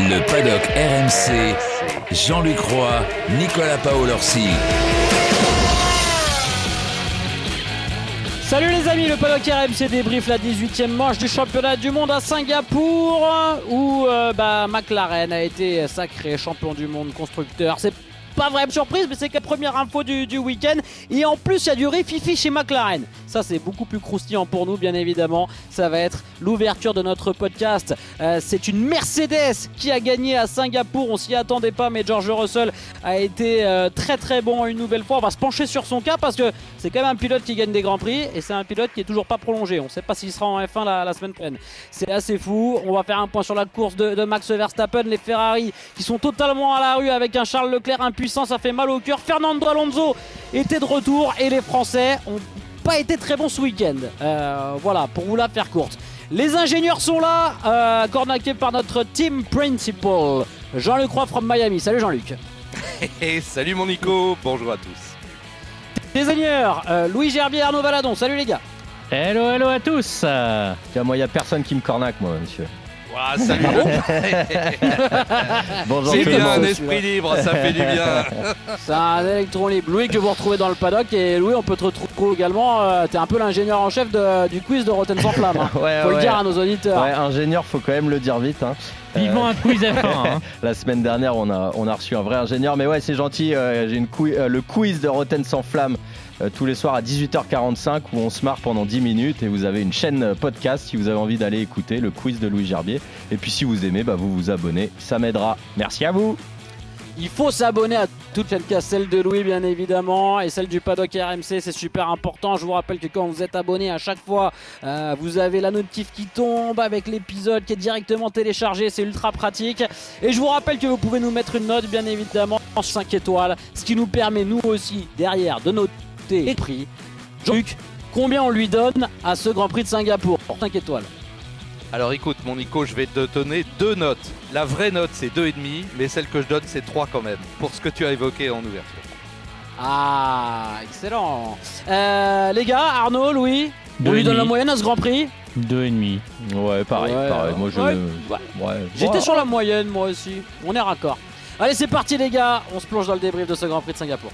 Le paddock RMC, Jean-Luc Roy, Nicolas Paolorsi. Salut les amis, le paddock RMC débrief la 18e manche du championnat du monde à Singapour où McLaren a été sacré champion du monde constructeur. C'est pas vraie surprise, mais c'est que la première info du week-end. Et en plus, il y a du rififi chez McLaren. Ça, c'est beaucoup plus croustillant pour nous, bien évidemment. Ça va être l'ouverture de notre podcast. C'est une Mercedes qui a gagné à Singapour. On s'y attendait pas, mais George Russell a été très très bon une nouvelle fois. On va se pencher sur son cas parce que c'est quand même un pilote qui gagne des grands prix et c'est un pilote qui est toujours pas prolongé. On ne sait pas s'il sera en F1 la semaine prochaine. C'est assez fou. On va faire un point sur la course de Max Verstappen, les Ferrari qui sont totalement à la rue avec un Charles Leclerc impuissant. Ça fait mal au cœur. Fernando Alonso était de retour et les Français ont pas été très bons ce week-end. Voilà, pour vous la faire courte. Les ingénieurs sont là, cornaqués par notre team principal, Jean-Luc Roy from Miami. Salut Jean-Luc. Salut mon Nico, bonjour à tous. Les ingénieurs, Louis Gerbier, Arnaud Valadon. Salut les gars. Hello à tous. Moi, il n'y a personne qui me cornaque, moi, monsieur. Wow, salut. Bonjour. C'est bien un esprit libre, ça fait du bien. C'est un électron libre. Louis que vous retrouvez dans le paddock. Et Louis, on peut te retrouver également. T'es un peu l'ingénieur en chef du quiz de Rotten sans flamme. Hein. Faut le dire à nos auditeurs. Ouais, ingénieur, faut quand même le dire vite. Hein. Vivement un quiz F1. Hein. La semaine dernière, on a reçu un vrai ingénieur. Mais ouais, c'est gentil. J'ai le quiz de Rotten sans flamme. Tous les soirs à 18h45 où on se marre pendant 10 minutes et vous avez une chaîne podcast si vous avez envie d'aller écouter le quiz de Louis Gerbier. Et puis si vous aimez, vous vous abonnez, ça m'aidera. Merci à vous. Il faut s'abonner à toute chaîne cast, celle de Louis bien évidemment et celle du paddock RMC, c'est super important. Je vous rappelle que quand vous êtes abonné à chaque fois, vous avez la notif qui tombe avec l'épisode qui est directement téléchargé, c'est ultra pratique. Et je vous rappelle que vous pouvez nous mettre une note bien évidemment en 5 étoiles, ce qui nous permet nous aussi derrière de noter les prix. Jean-Luc, combien on lui donne à ce Grand Prix de Singapour? 5 étoiles. Alors écoute mon Nico, je vais te donner 2 notes. La vraie note c'est 2,5, mais celle que je donne c'est 3 quand même, pour ce que tu as évoqué en ouverture. Ah, excellent. Les gars, Arnaud, Louis, on lui donne la moyenne à ce Grand Prix? 2,5. Ouais, pareil. Moi, J'étais sur la moyenne, moi aussi. On est raccord. Allez, c'est parti les gars, on se plonge dans le débrief de ce Grand Prix de Singapour.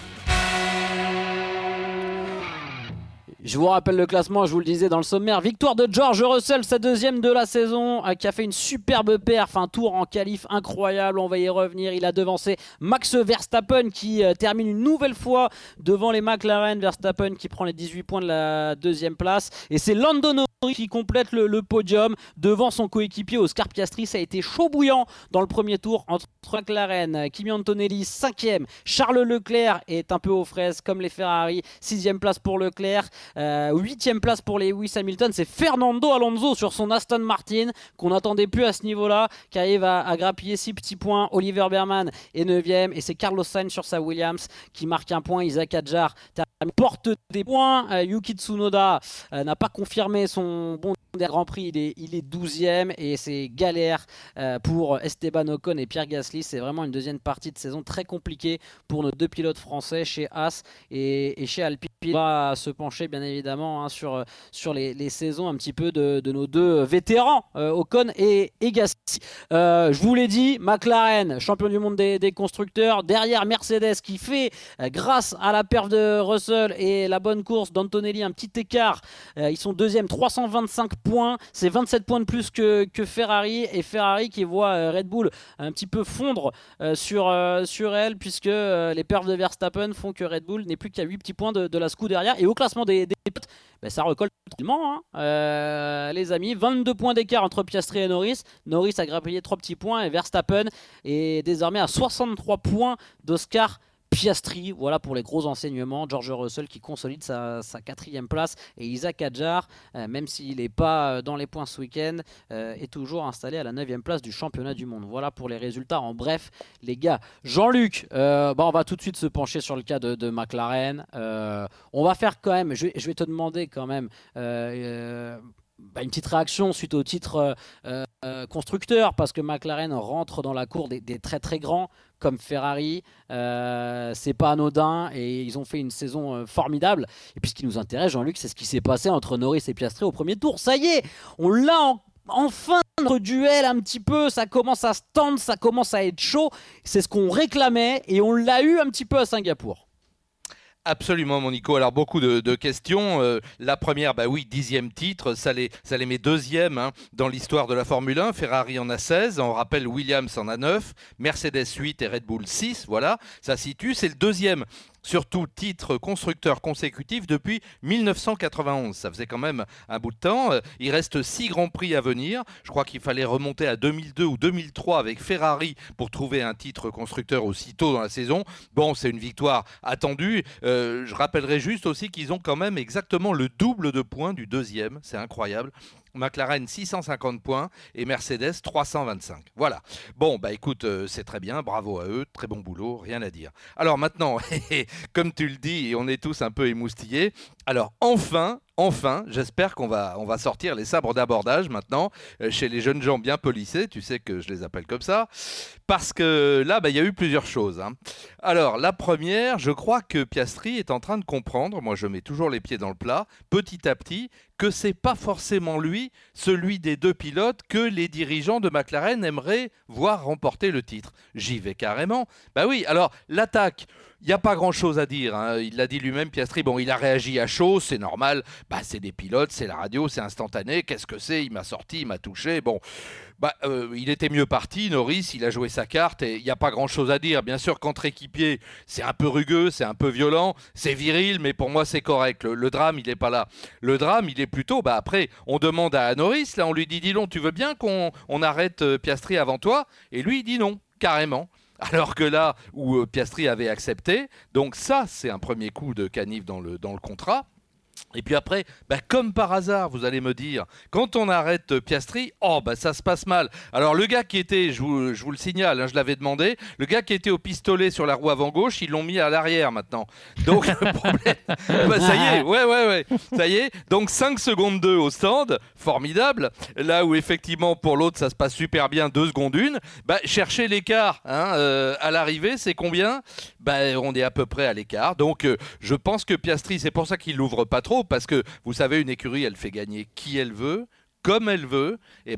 Je vous rappelle le classement, je vous le disais dans le sommaire. Victoire de George Russell, sa deuxième de la saison, qui a fait une superbe perf, un tour en qualif incroyable, on va y revenir. Il a devancé Max Verstappen qui termine une nouvelle fois devant les McLaren. Verstappen qui prend les 18 points de la deuxième place. Et c'est Lando Norris qui complète le podium devant son coéquipier Oscar Piastri. Ça a été chaud bouillant dans le premier tour entre McLaren, Kimi Antonelli 5e, Charles Leclerc est un peu aux fraises comme les Ferrari, 6e place pour Leclerc. 8e place pour Lewis Hamilton, c'est Fernando Alonso sur son Aston Martin qu'on n'attendait plus à ce niveau-là, qui arrive à grappiller 6 petits points. Oliver Berman est 9e et c'est Carlos Sainz sur sa Williams qui marque un point. Isaac Hadjar porte des points. Yuki Tsunoda n'a pas confirmé son bon Grand Prix, il est 12e et c'est galère pour Esteban Ocon et Pierre Gasly. C'est vraiment une deuxième partie de saison très compliquée pour nos deux pilotes français chez Haas et chez Alpine. On va se pencher bien évidemment sur les saisons un petit peu de nos deux vétérans, Ocon et Gasly. Je vous l'ai dit, McLaren, champion du monde des constructeurs, derrière Mercedes qui fait, grâce à la perf de Russell et la bonne course d'Antonelli, un petit écart. Ils sont deuxième, 325 points, c'est 27 points de plus que Ferrari, et Ferrari qui voit Red Bull un petit peu fondre sur elle, puisque les perfs de Verstappen font que Red Bull n'est plus qu'à 8 petits points de la derrière. Et au classement des pilotes, ça recolle totalement, les amis. 22 points d'écart entre Piastri et Norris. Norris a grappillé 3 petits points et Verstappen est désormais à 63 points d'Oscar Piastri. Voilà pour les gros enseignements. George Russell qui consolide sa 4e place, et Isaac Hadjar, même s'il n'est pas dans les points ce week-end, est toujours installé à la 9e place du championnat du monde. Voilà pour les résultats en bref les gars. Jean-Luc, on va tout de suite se pencher sur le cas de McLaren. On va faire quand même, je vais te demander quand même une petite réaction suite au titre constructeur, parce que McLaren rentre dans la cour des très très grands comme Ferrari. C'est pas anodin et ils ont fait une saison formidable. Et puis ce qui nous intéresse, Jean-Luc, c'est ce qui s'est passé entre Norris et Piastri au premier tour. Ça y est, on l'a enfin moindre duel un petit peu, ça commence à se tendre, ça commence à être chaud. C'est ce qu'on réclamait et on l'a eu un petit peu à Singapour. Absolument, mon Nico. Alors, beaucoup de questions. La première, bah oui, 10e titre, ça les met 2e dans l'histoire de la Formule 1. Ferrari en a 16, on rappelle Williams en a 9, Mercedes 8 et Red Bull 6. Voilà, ça situe. C'est le 2e. Surtout titre constructeur consécutif depuis 1991. Ça faisait quand même un bout de temps. Il reste 6 Grands Prix à venir. Je crois qu'il fallait remonter à 2002 ou 2003 avec Ferrari pour trouver un titre constructeur aussi tôt dans la saison. Bon, c'est une victoire attendue. Je rappellerai juste aussi qu'ils ont quand même exactement le double de points du 2e. C'est incroyable. McLaren 650 points et Mercedes 325. Voilà. Bon, bah écoute, c'est très bien, bravo à eux, très bon boulot, rien à dire. Alors maintenant, comme tu le dis, on est tous un peu émoustillés. Alors enfin, j'espère qu'on va sortir les sabres d'abordage maintenant chez les jeunes gens bien polissés, tu sais que je les appelle comme ça, parce que là, il y a eu plusieurs choses. Alors, la première, je crois que Piastri est en train de comprendre, moi je mets toujours les pieds dans le plat, petit à petit, que c'est pas forcément lui, celui des 2 pilotes que les dirigeants de McLaren aimeraient voir remporter le titre. J'y vais carrément. Bah oui, alors l'attaque, il n'y a pas grand-chose à dire. Il l'a dit lui-même, Piastri. Bon, il a réagi à chaud, c'est normal. C'est des pilotes, c'est la radio, c'est instantané. Qu'est-ce que c'est ? Il m'a sorti, il m'a touché. Bon, il était mieux parti, Norris, il a joué sa carte et il n'y a pas grand-chose à dire. Bien sûr, qu'entre équipiers, c'est un peu rugueux, c'est un peu violent, c'est viril, mais pour moi, c'est correct. Le drame, il n'est pas là. Le drame, il est plutôt, après, on demande à Norris, là, on lui dit, dis donc, tu veux bien qu'on arrête Piastri avant toi ? Et lui, il dit non, carrément. Alors que là où Piastri avait accepté, donc ça c'est un premier coup de canif dans le contrat. Et puis après, comme par hasard, vous allez me dire, quand on arrête Piastri, ça se passe mal. Alors le gars qui était, je vous le signale, je l'avais demandé, le gars qui était au pistolet sur la roue avant gauche, ils l'ont mis à l'arrière maintenant. Donc le problème, ça y est, ouais, ça y est. Donc 5 secondes 2 au stand, formidable. Là où effectivement pour l'autre ça se passe super bien, 2 secondes 1, chercher l'écart à l'arrivée, c'est combien ? On est à peu près à l'écart. Donc je pense que Piastri, c'est pour ça qu'il l'ouvre pas trop, parce que vous savez, une écurie, elle fait gagner qui elle veut, comme elle veut. Et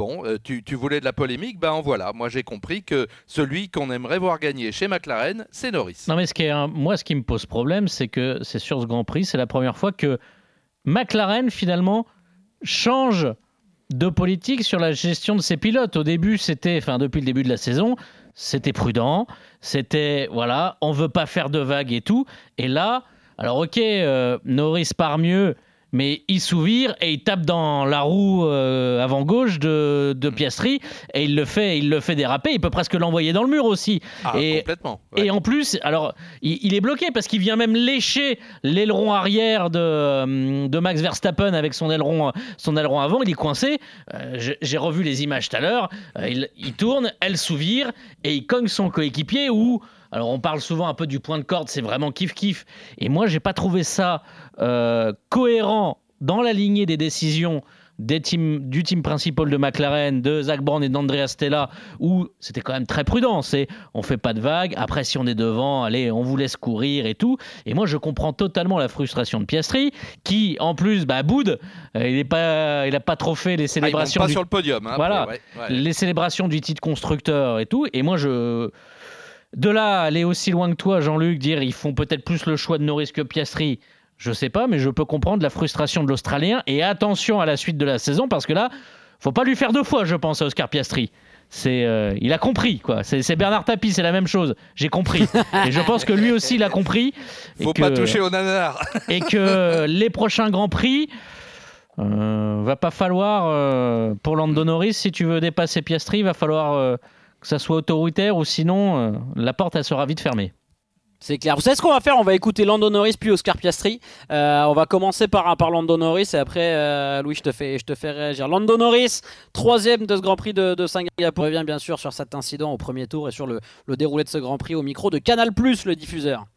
tu voulais de la polémique, en voilà. Moi, j'ai compris que celui qu'on aimerait voir gagner chez McLaren, c'est Norris. Non, mais ce qui me pose problème, c'est que c'est sur ce Grand Prix, c'est la première fois que McLaren, finalement, change de politique sur la gestion de ses pilotes. Au début, depuis le début de la saison, c'était prudent, c'était, on veut pas faire de vagues et tout. Et là, alors ok, Norris part mieux, mais il s'ouvre et il tape dans la roue avant gauche de Piastri et il le fait déraper. Il peut presque l'envoyer dans le mur aussi. Complètement. Ouais. Et en plus, alors il est bloqué parce qu'il vient même lécher l'aileron arrière de Max Verstappen avec son aileron avant. Il est coincé. J'ai revu les images tout à l'heure. Il tourne, elle s'ouvre et il cogne son coéquipier où. Alors on parle souvent un peu du point de corde, c'est vraiment kiff-kiff. Et moi, j'ai pas trouvé ça cohérent dans la lignée des décisions du team principal de McLaren, de Zak Brown et d'Andrea Stella, où c'était quand même très prudent. On fait pas de vagues. Après, si on est devant, allez, on vous laisse courir et tout. Et moi, je comprends totalement la frustration de Piastri, qui en plus boude. Il a pas trop fait les célébrations. Il monte pas sur le podium. Voilà, les célébrations du titre constructeur et tout. Et moi, de là, aller aussi loin que toi, Jean-Luc, dire ils font peut-être plus le choix de Norris que Piastri, je sais pas, mais je peux comprendre la frustration de l'Australien. Et attention à la suite de la saison, parce que là, faut pas lui faire 2 fois, je pense, à Oscar Piastri. Il a compris, quoi. C'est Bernard Tapie, c'est la même chose. J'ai compris. Et je pense que lui aussi, il a compris. Faut pas toucher au nanar. Et que les prochains Grands Prix, va pas falloir, pour Lando Norris, si tu veux dépasser Piastri, va falloir... que ça soit autoritaire ou sinon la porte elle sera vite fermée. C'est clair. Vous savez ce qu'on va faire ? On va écouter Lando Norris puis Oscar Piastri. On va commencer par Lando Norris et après Louis je te fais réagir. Lando Norris, 3e de ce Grand Prix de Singapour. On revient bien sûr sur cet incident au premier tour et sur le déroulé de ce Grand Prix au micro de Canal+, le diffuseur.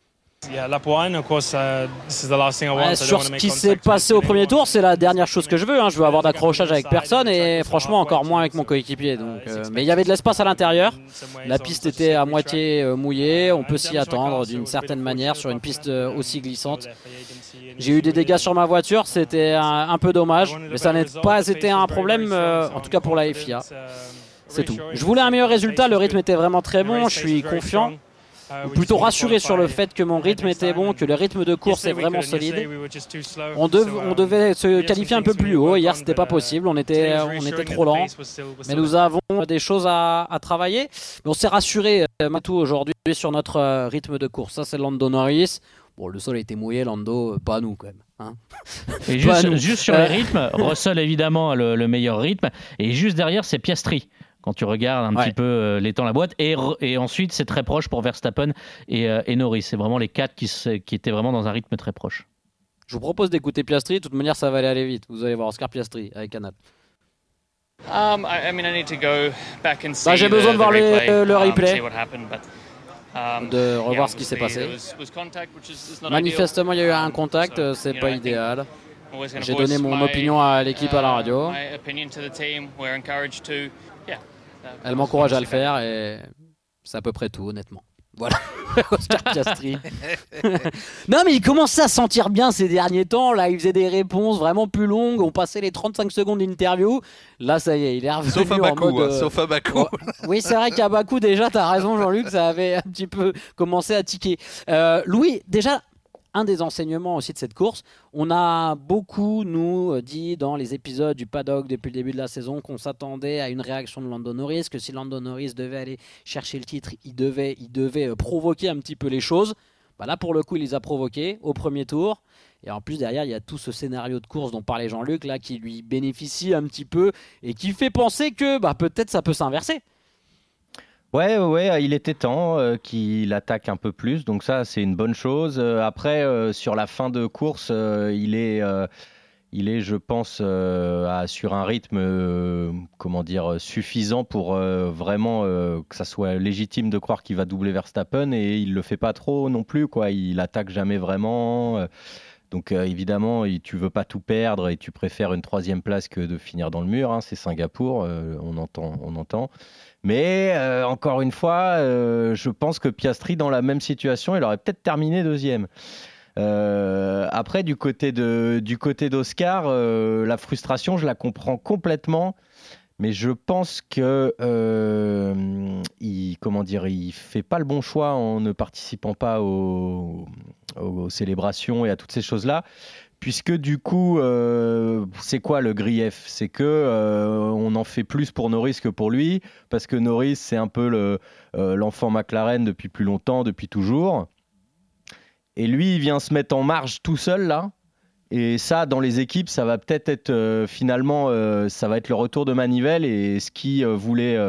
Sur ce qui s'est passé au premier tour, c'est la dernière chose que je veux. Je veux avoir d'accrochage avec personne et franchement encore moins avec mon coéquipier. Mais il y avait de l'espace à l'intérieur. La piste était à moitié mouillée. On peut s'y attendre d'une certaine manière sur une piste aussi glissante. J'ai eu des dégâts sur ma voiture, c'était un peu dommage, mais ça n'a pas été un problème, en tout cas pour la FIA. C'est tout. Je voulais un meilleur résultat, le rythme était vraiment très bon, je suis confiant. Ou plutôt rassuré sur le fait que mon rythme était bon, que le rythme de course est vraiment solide. On devait se qualifier un peu plus haut. Hier, c'était pas possible. On était trop lent. Mais nous avons des choses à travailler. Mais on s'est rassuré, Matou, aujourd'hui sur notre rythme de course. Ça, c'est Lando Norris. Bon, le sol a été mouillé, Lando, pas nous quand même. Hein. Et juste sur les rythmes, Russell évidemment a le meilleur rythme. Et juste derrière, c'est Piastri. Quand tu regardes un petit peu les temps la boîte. Et ensuite, c'est très proche pour Verstappen et Norris. C'est vraiment les 4 qui étaient vraiment dans un rythme très proche. Je vous propose d'écouter Piastri. De toute manière, ça va aller vite. Vous allez voir Oscar Piastri avec Canal. J'ai besoin de voir le replay. De revoir ce qui s'est passé. Manifestement, il y a eu un contact. C'est pas idéal. J'ai donné mon opinion à l'équipe à la radio. Elle m'encourage à le faire et c'est à peu près tout, honnêtement. Voilà, Oscar Piastri. Non, mais il commençait à se sentir bien ces derniers temps. Là, il faisait des réponses vraiment plus longues. On passait les 35 secondes d'interview. Là, ça y est, il est revenu sauf à Bakou, en mode... sauf à Bakou. Oui, c'est vrai qu'à Bakou, déjà, t'as raison, Jean-Luc, ça avait un petit peu commencé à tiquer. Louis, déjà... Un des enseignements aussi de cette course, on a beaucoup, nous, dit dans les épisodes du paddock depuis le début de la saison qu'on s'attendait à une réaction de Lando Norris, que si Lando Norris devait aller chercher le titre, il devait provoquer un petit peu les choses. Bah là, pour le coup, il les a provoqués au premier tour. Et en plus, derrière, il y a tout ce scénario de course dont parlait Jean-Luc, là, qui lui bénéficie un petit peu et qui fait penser que peut-être ça peut s'inverser. Ouais, il était temps qu'il attaque un peu plus, donc ça c'est une bonne chose. Après, sur la fin de course, il est, je pense, sur un rythme, suffisant pour vraiment que ça soit légitime de croire qu'il va doubler Verstappen, et il le fait pas trop non plus, quoi. Il attaque jamais vraiment. Donc évidemment, tu veux pas tout perdre et tu préfères une 3e place que de finir dans le mur. Hein, c'est Singapour, on entend. Mais encore une fois, je pense que Piastri, dans la même situation, il aurait peut-être terminé 2e. Après, du côté d'Oscar, la frustration, je la comprends complètement. Mais je pense que il fait pas le bon choix en ne participant pas aux célébrations et à toutes ces choses-là. Puisque du coup, c'est quoi le grief ? C'est que on en fait plus pour Norris que pour lui, parce que Norris, c'est un peu l'enfant McLaren depuis plus longtemps, depuis toujours. Et lui, il vient se mettre en marge tout seul, là. Et ça, dans les équipes, ça va peut-être être finalement, ça va être le retour de manivelle. Et ce qui voulait,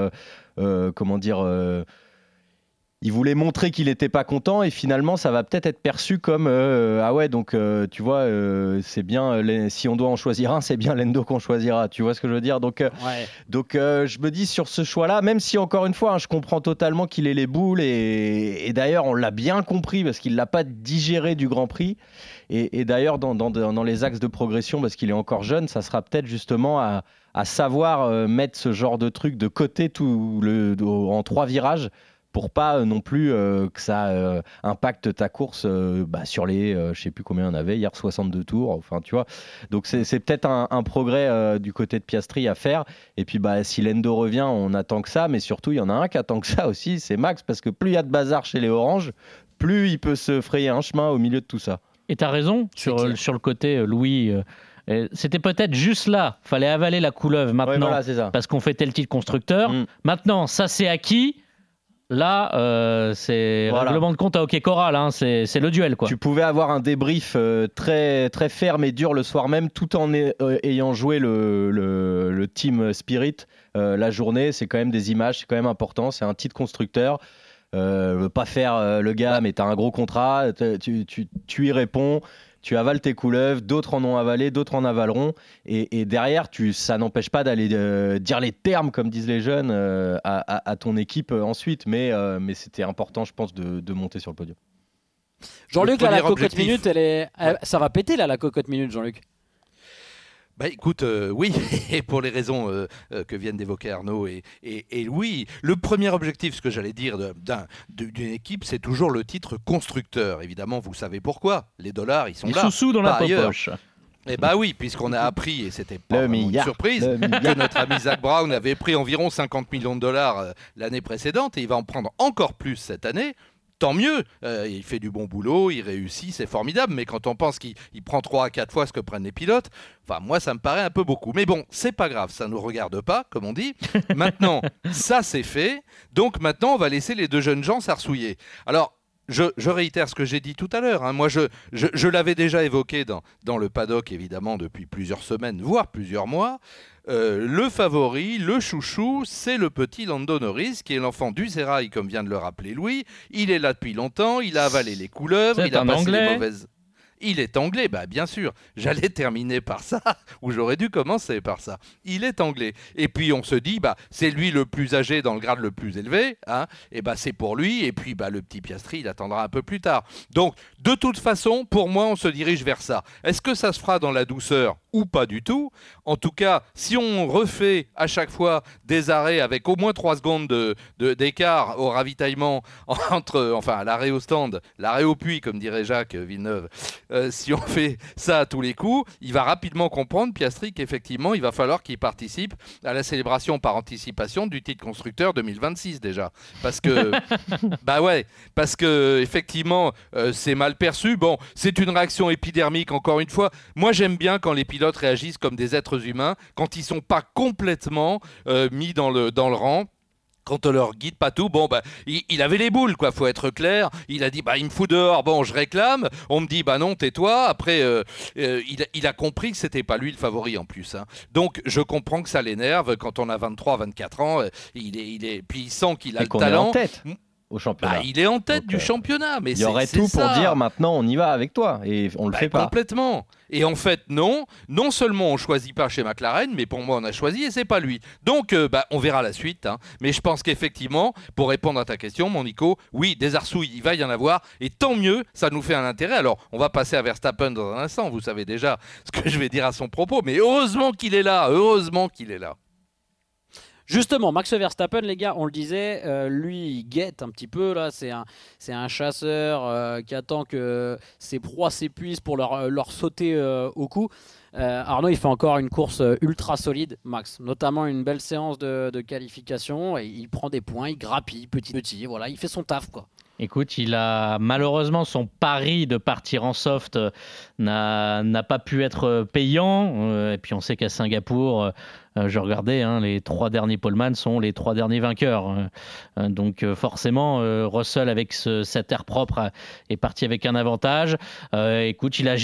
il voulait montrer qu'il n'était pas content, et finalement ça va peut-être être perçu comme tu vois, c'est bien, si on doit en choisir un, c'est bien Lando qu'on choisira, tu vois ce que je veux dire. Donc je me dis, sur ce choix-là, même si encore une fois, je comprends totalement qu'il ait les boules, et d'ailleurs on l'a bien compris parce qu'il l'a pas digéré du Grand Prix, et d'ailleurs dans les axes de progression, parce qu'il est encore jeune, ça sera peut-être justement à savoir mettre ce genre de truc de côté en 3 virages, pour pas non plus que ça impacte ta course sur les, je sais plus combien on avait hier, 62 tours, enfin tu vois. Donc c'est peut-être un progrès du côté de Piastri à faire. Et puis si Lando revient, on attend que ça, mais surtout il y en a un qui attend que ça aussi, c'est Max, parce que plus il y a de bazar chez les Oranges, plus il peut se frayer un chemin au milieu de tout ça. Et tu as raison sur le côté, Louis. C'était peut-être juste là, fallait avaler la couleuvre maintenant, voilà, c'est ça. Parce qu'on fêtait le titre constructeur. Maintenant, ça c'est acquis. Là, c'est règlement de compte à hockey choral, hein, c'est le duel, quoi. Tu pouvais avoir un débrief très, très ferme et dur le soir même, tout en ayant joué le team spirit la journée. C'est quand même des images, c'est quand même important, c'est un titre constructeur. Pas faire le gars, mais t'as un gros contrat, tu y réponds. Tu avales tes couleuvres, d'autres en ont avalé, d'autres en avaleront. Et derrière, ça n'empêche pas d'aller dire les termes, comme disent les jeunes, à ton équipe ensuite. Mais c'était important, je pense, de monter sur le podium. Jean-Luc, là, la cocotte minute, ça va péter, là, la cocotte minute, Jean-Luc. Bah écoute, oui, et pour les raisons que viennent d'évoquer Arnaud et oui, le premier objectif, ce que j'allais dire d'une équipe, c'est toujours le titre constructeur. Évidemment, vous savez pourquoi. Les dollars, ils sont Les là. sous-sous dans la Par ailleurs. poche. Eh bah oui, puisqu'on a appris, et c'était pas vraiment une surprise, que notre ami Zach Brown avait pris environ 50 millions de dollars l'année précédente, et il va en prendre encore plus cette année. Tant mieux, il fait du bon boulot, il réussit, c'est formidable, mais quand on pense qu'il prend 3 à 4 fois ce que prennent les pilotes, enfin moi ça me paraît un peu beaucoup. Mais bon, c'est pas grave, ça ne nous regarde pas, comme on dit. Maintenant, ça c'est fait, donc maintenant on va laisser les deux jeunes gens s'arsouiller. Alors, je réitère ce que j'ai dit tout à l'heure. Hein. Moi, je l'avais déjà évoqué dans le paddock, évidemment, depuis plusieurs semaines, voire plusieurs mois. Le favori, le chouchou, c'est le petit Lando Norris, qui est l'enfant du sérail, comme vient de le rappeler Louis. Il est là depuis longtemps, il a avalé les couleuvres, il a passé les mauvaises... Il est anglais, bah bien sûr. J'allais terminer par ça, ou j'aurais dû commencer par ça. Il est anglais. Et puis on se dit, bah c'est lui le plus âgé dans le grade le plus élevé, hein, et bah c'est pour lui. Et puis bah le petit Piastri, il attendra un peu plus tard. Donc de toute façon, pour moi, on se dirige vers ça. Est-ce que ça se fera dans la douceur ou pas du tout? En tout cas, si on refait à chaque fois des arrêts avec au moins 3 secondes d'écart au ravitaillement à l'arrêt au stand, l'arrêt au puits, comme dirait Jacques Villeneuve. Si on fait ça à tous les coups, il va rapidement comprendre, Piastri, qu'effectivement, il va falloir qu'il participe à la célébration par anticipation du titre constructeur 2026 déjà. Parce que, parce que effectivement, c'est mal perçu. Bon, c'est une réaction épidermique, encore une fois. Moi, j'aime bien quand les pilotes réagissent comme des êtres humains, quand ils ne sont pas complètement mis dans le rang. Quand on leur guide pas tout, bon bah il avait les boules quoi, faut être clair. Il a dit bah il me fout dehors, bon je réclame. On me dit bah non tais-toi. Après il a compris que c'était pas lui le favori en plus. Hein. Donc je comprends que ça l'énerve quand on a 23, 24 ans. Puis il sent qu'il a le talent. En tête. Au championnat. Bah, il est en tête du championnat, mais il y aurait tout pour dire maintenant on y va avec toi et on le fait pas. Complètement. Et en fait non seulement on choisit pas chez McLaren, mais pour moi on a choisi et c'est pas lui. Donc on verra la suite. Hein. Mais je pense qu'effectivement, pour répondre à ta question, mon Nico, oui des arsouilles, il va y en avoir et tant mieux, ça nous fait un intérêt. Alors on va passer à Verstappen dans un instant. Vous savez déjà ce que je vais dire à son propos, mais heureusement qu'il est là, Justement, Max Verstappen, les gars, on le disait, lui, il guette un petit peu, là, c'est un chasseur qui attend que ses proies s'épuisent pour leur sauter au cou. Arnaud, il fait encore une course ultra solide, Max, notamment une belle séance de qualification, et il prend des points, il grappille petit à petit, voilà, il fait son taf, quoi. Écoute, il a malheureusement son pari de partir en soft n'a pas pu être payant. Et puis on sait qu'à Singapour, je regardais, les 3 derniers poleman sont les 3 derniers vainqueurs. Donc forcément, Russell avec cet air propre est parti avec un avantage. Écoute, il a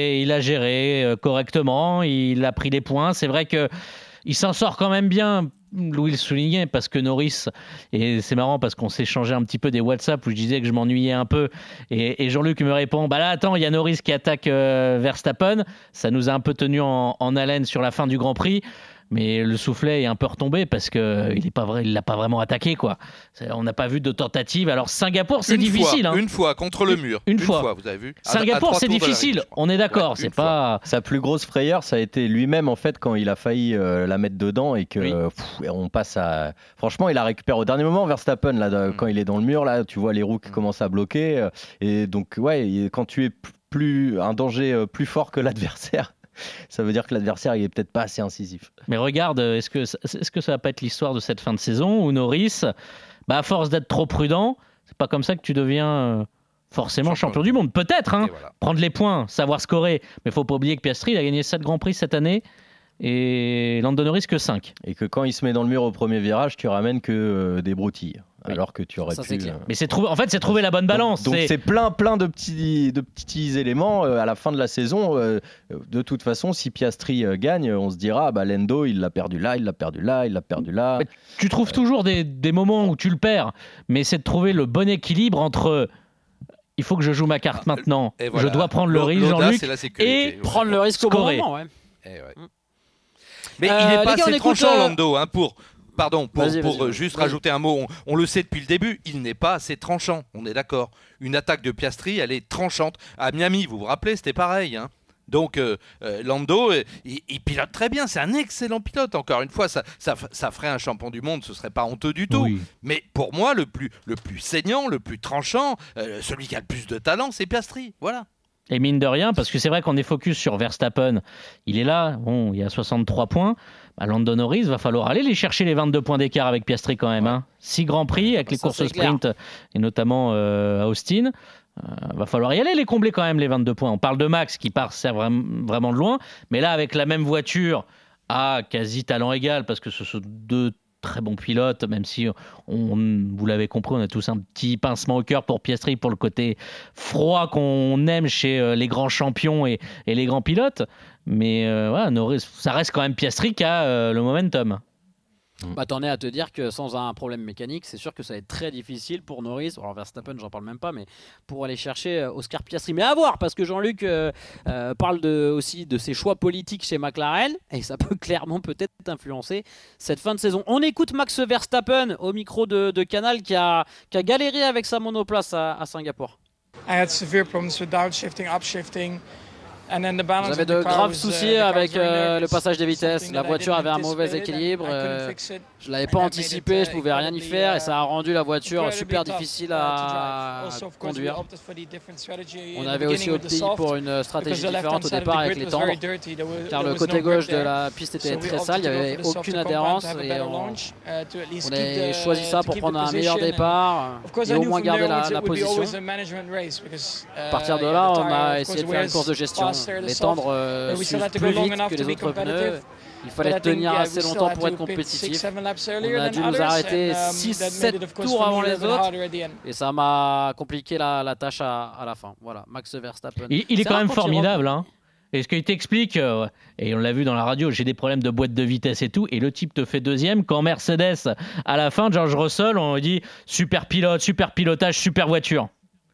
géré correctement, il a pris les points. C'est vrai que il s'en sort quand même bien. Louis le soulignait parce que Norris, et c'est marrant parce qu'on s'échangeait un petit peu des WhatsApp où je disais que je m'ennuyais un peu et Jean-Luc me répond bah là attends il y a Norris qui attaque Verstappen, ça nous a un peu tenu en haleine sur la fin du Grand Prix. Mais le soufflet est un peu retombé parce qu'il l'a pas vraiment attaqué quoi. On n'a pas vu de tentative. Alors Singapour c'est difficile. Une fois contre le mur. Une fois vous avez vu. Singapour c'est difficile. On est d'accord. Ouais, c'est pas sa plus grosse frayeur. Ça a été lui-même en fait quand il a failli la mettre dedans et que on passe à. Franchement il la récupère au dernier moment Verstappen là quand il est dans le mur là. Tu vois les roues qui commencent à bloquer et donc quand tu es un danger plus fort que l'adversaire. Ça veut dire que l'adversaire il est peut-être pas assez incisif. Mais regarde, est-ce que ça va pas être l'histoire de cette fin de saison où Norris, à force d'être trop prudent, c'est pas comme ça que tu deviens forcément champion du monde. Peut-être, voilà. Prendre les points, savoir scorer. Mais faut pas oublier que Piastri il a gagné 7 Grands Prix cette année et Lando Norris que 5. Et que quand il se met dans le mur au premier virage, tu ramènes que des broutilles. Oui. Alors que tu aurais pu. Mais c'est trouver la bonne balance. Donc c'est plein de petits éléments à la fin de la saison. De toute façon, si Piastri gagne, on se dira Lando il l'a perdu là. Mais tu trouves toujours des moments où tu le perds, mais c'est de trouver le bon équilibre entre. Il faut que je joue ma carte maintenant. Voilà. Je dois prendre le risque, Jean-Luc, et prendre le risque au bon moment. Ouais. Mais il n'est pas assez tranchant, Lando, pour Vas-y. Juste rajouter un mot, on le sait depuis le début, il n'est pas assez tranchant, on est d'accord. Une attaque de Piastri, elle est tranchante. À Miami, vous vous rappelez, c'était pareil. Donc Lando, il pilote très bien, c'est un excellent pilote. Encore une fois, ça ferait un champion du monde, ce serait pas honteux du tout. Oui. Mais pour moi, le plus saignant, le plus tranchant, celui qui a le plus de talent, c'est Piastri. Voilà. Et mine de rien, parce que c'est vrai qu'on est focus sur Verstappen, il est là, bon, il y a 63 points. Lando Norris, va falloir aller les chercher les 22 points d'écart avec Piastri quand même. Ouais. 6 grands prix avec les Ça, courses c'est sprint et notamment à Austin. Va falloir y aller les combler quand même les 22 points. On parle de Max qui part vraiment de loin, mais là avec la même voiture à quasi talent égal, parce que ce sont deux très bons pilotes, même si vous l'avez compris, on a tous un petit pincement au cœur pour Piastri, pour le côté froid qu'on aime chez les grands champions et les grands pilotes. Mais Norris, ça reste quand même Piastri qui a le momentum. T'en es à te dire que sans un problème mécanique, c'est sûr que ça va être très difficile pour Norris. Alors Verstappen, j'en parle même pas, mais pour aller chercher Oscar Piastri. Mais à voir, parce que Jean-Luc parle aussi de ses choix politiques chez McLaren, et ça peut clairement peut-être influencer cette fin de saison. On écoute Max Verstappen au micro de Canal qui a galéré avec sa monoplace à Singapour. I had severe problems with downshifting, upshifting. J'avais de graves soucis avec le passage des vitesses. La voiture avait un mauvais équilibre. Je ne l'avais pas anticipé, je ne pouvais rien y faire et ça a rendu la voiture super difficile à conduire. On avait aussi opté pour une stratégie différente au départ avec les tendres, car le côté gauche de la piste était très sale, il n'y avait aucune adhérence et on a choisi ça pour prendre un meilleur départ et au moins garder la position. À partir de là, on a essayé de faire une course de gestion. Les tendres suivent plus vite que les autres pneus. Il fallait tenir assez longtemps pour être compétitif. On a dû nous arrêter 6-7 tours avant les autres et ça m'a compliqué la tâche à la fin. Voilà, Max Verstappen. Il est quand même formidable. Hein. Et ce qu'il t'explique, et on l'a vu dans la radio, j'ai des problèmes de boîte de vitesse et tout, et le type te fait deuxième quand Mercedes, à la fin, George Russell, on dit super pilote, super pilotage, super voiture.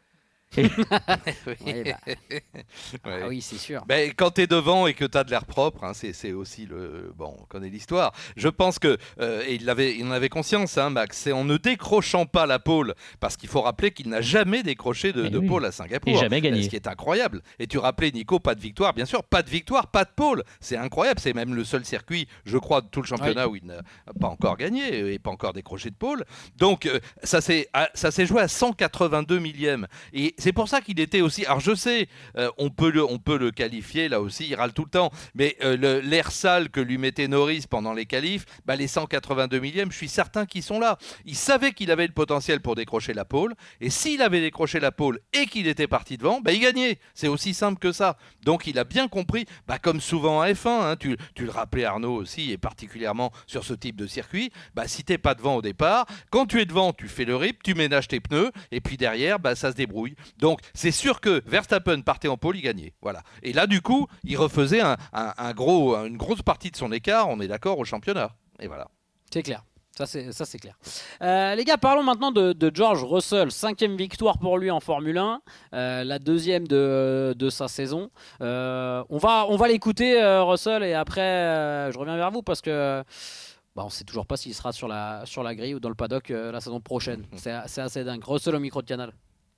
Oui, c'est sûr. Ben, quand tu es devant et que tu as de l'air propre, hein, c'est aussi on connaît l'histoire. Je pense que, et il en avait conscience, hein, Max, c'est en ne décrochant pas la pole, parce qu'il faut rappeler qu'il n'a jamais décroché de pole à Singapour. Et jamais gagné. Ce qui est incroyable. Et tu rappelais, Nico, pas de victoire, bien sûr, pas de victoire, pas de pole. C'est incroyable. C'est même le seul circuit, je crois, de tout le championnat où il n'a pas encore gagné et pas encore décroché de pole. Donc, ça s'est joué à 182 millièmes. Et c'est pour ça qu'il était aussi... Alors je sais, on peut le qualifier, là aussi, il râle tout le temps, mais l'air sale que lui mettait Norris pendant les qualifs, les 182 millièmes, je suis certain qu'ils sont là. Il savait qu'il avait le potentiel pour décrocher la pole, et s'il avait décroché la pole et qu'il était parti devant, il gagnait. C'est aussi simple que ça. Donc il a bien compris, comme souvent en F1, hein, tu le rappelais Arnaud aussi, et particulièrement sur ce type de circuit, si t'es pas devant au départ, quand tu es devant, tu fais le rip, tu ménages tes pneus, et puis derrière, ça se débrouille. Donc c'est sûr que Verstappen partait en pole, il gagnait. Voilà. Et là, du coup, il refaisait une grosse partie de son écart, on est d'accord, au championnat. Et voilà. C'est clair. Ça c'est clair. Les gars, parlons maintenant de George Russell. 5e victoire pour lui en Formule 1, la 2e de sa saison. On va l'écouter, Russell, et après je reviens vers vous parce que on ne sait toujours pas s'il sera sur la grille ou dans le paddock la saison prochaine. C'est assez dingue. Russell au micro de Canal.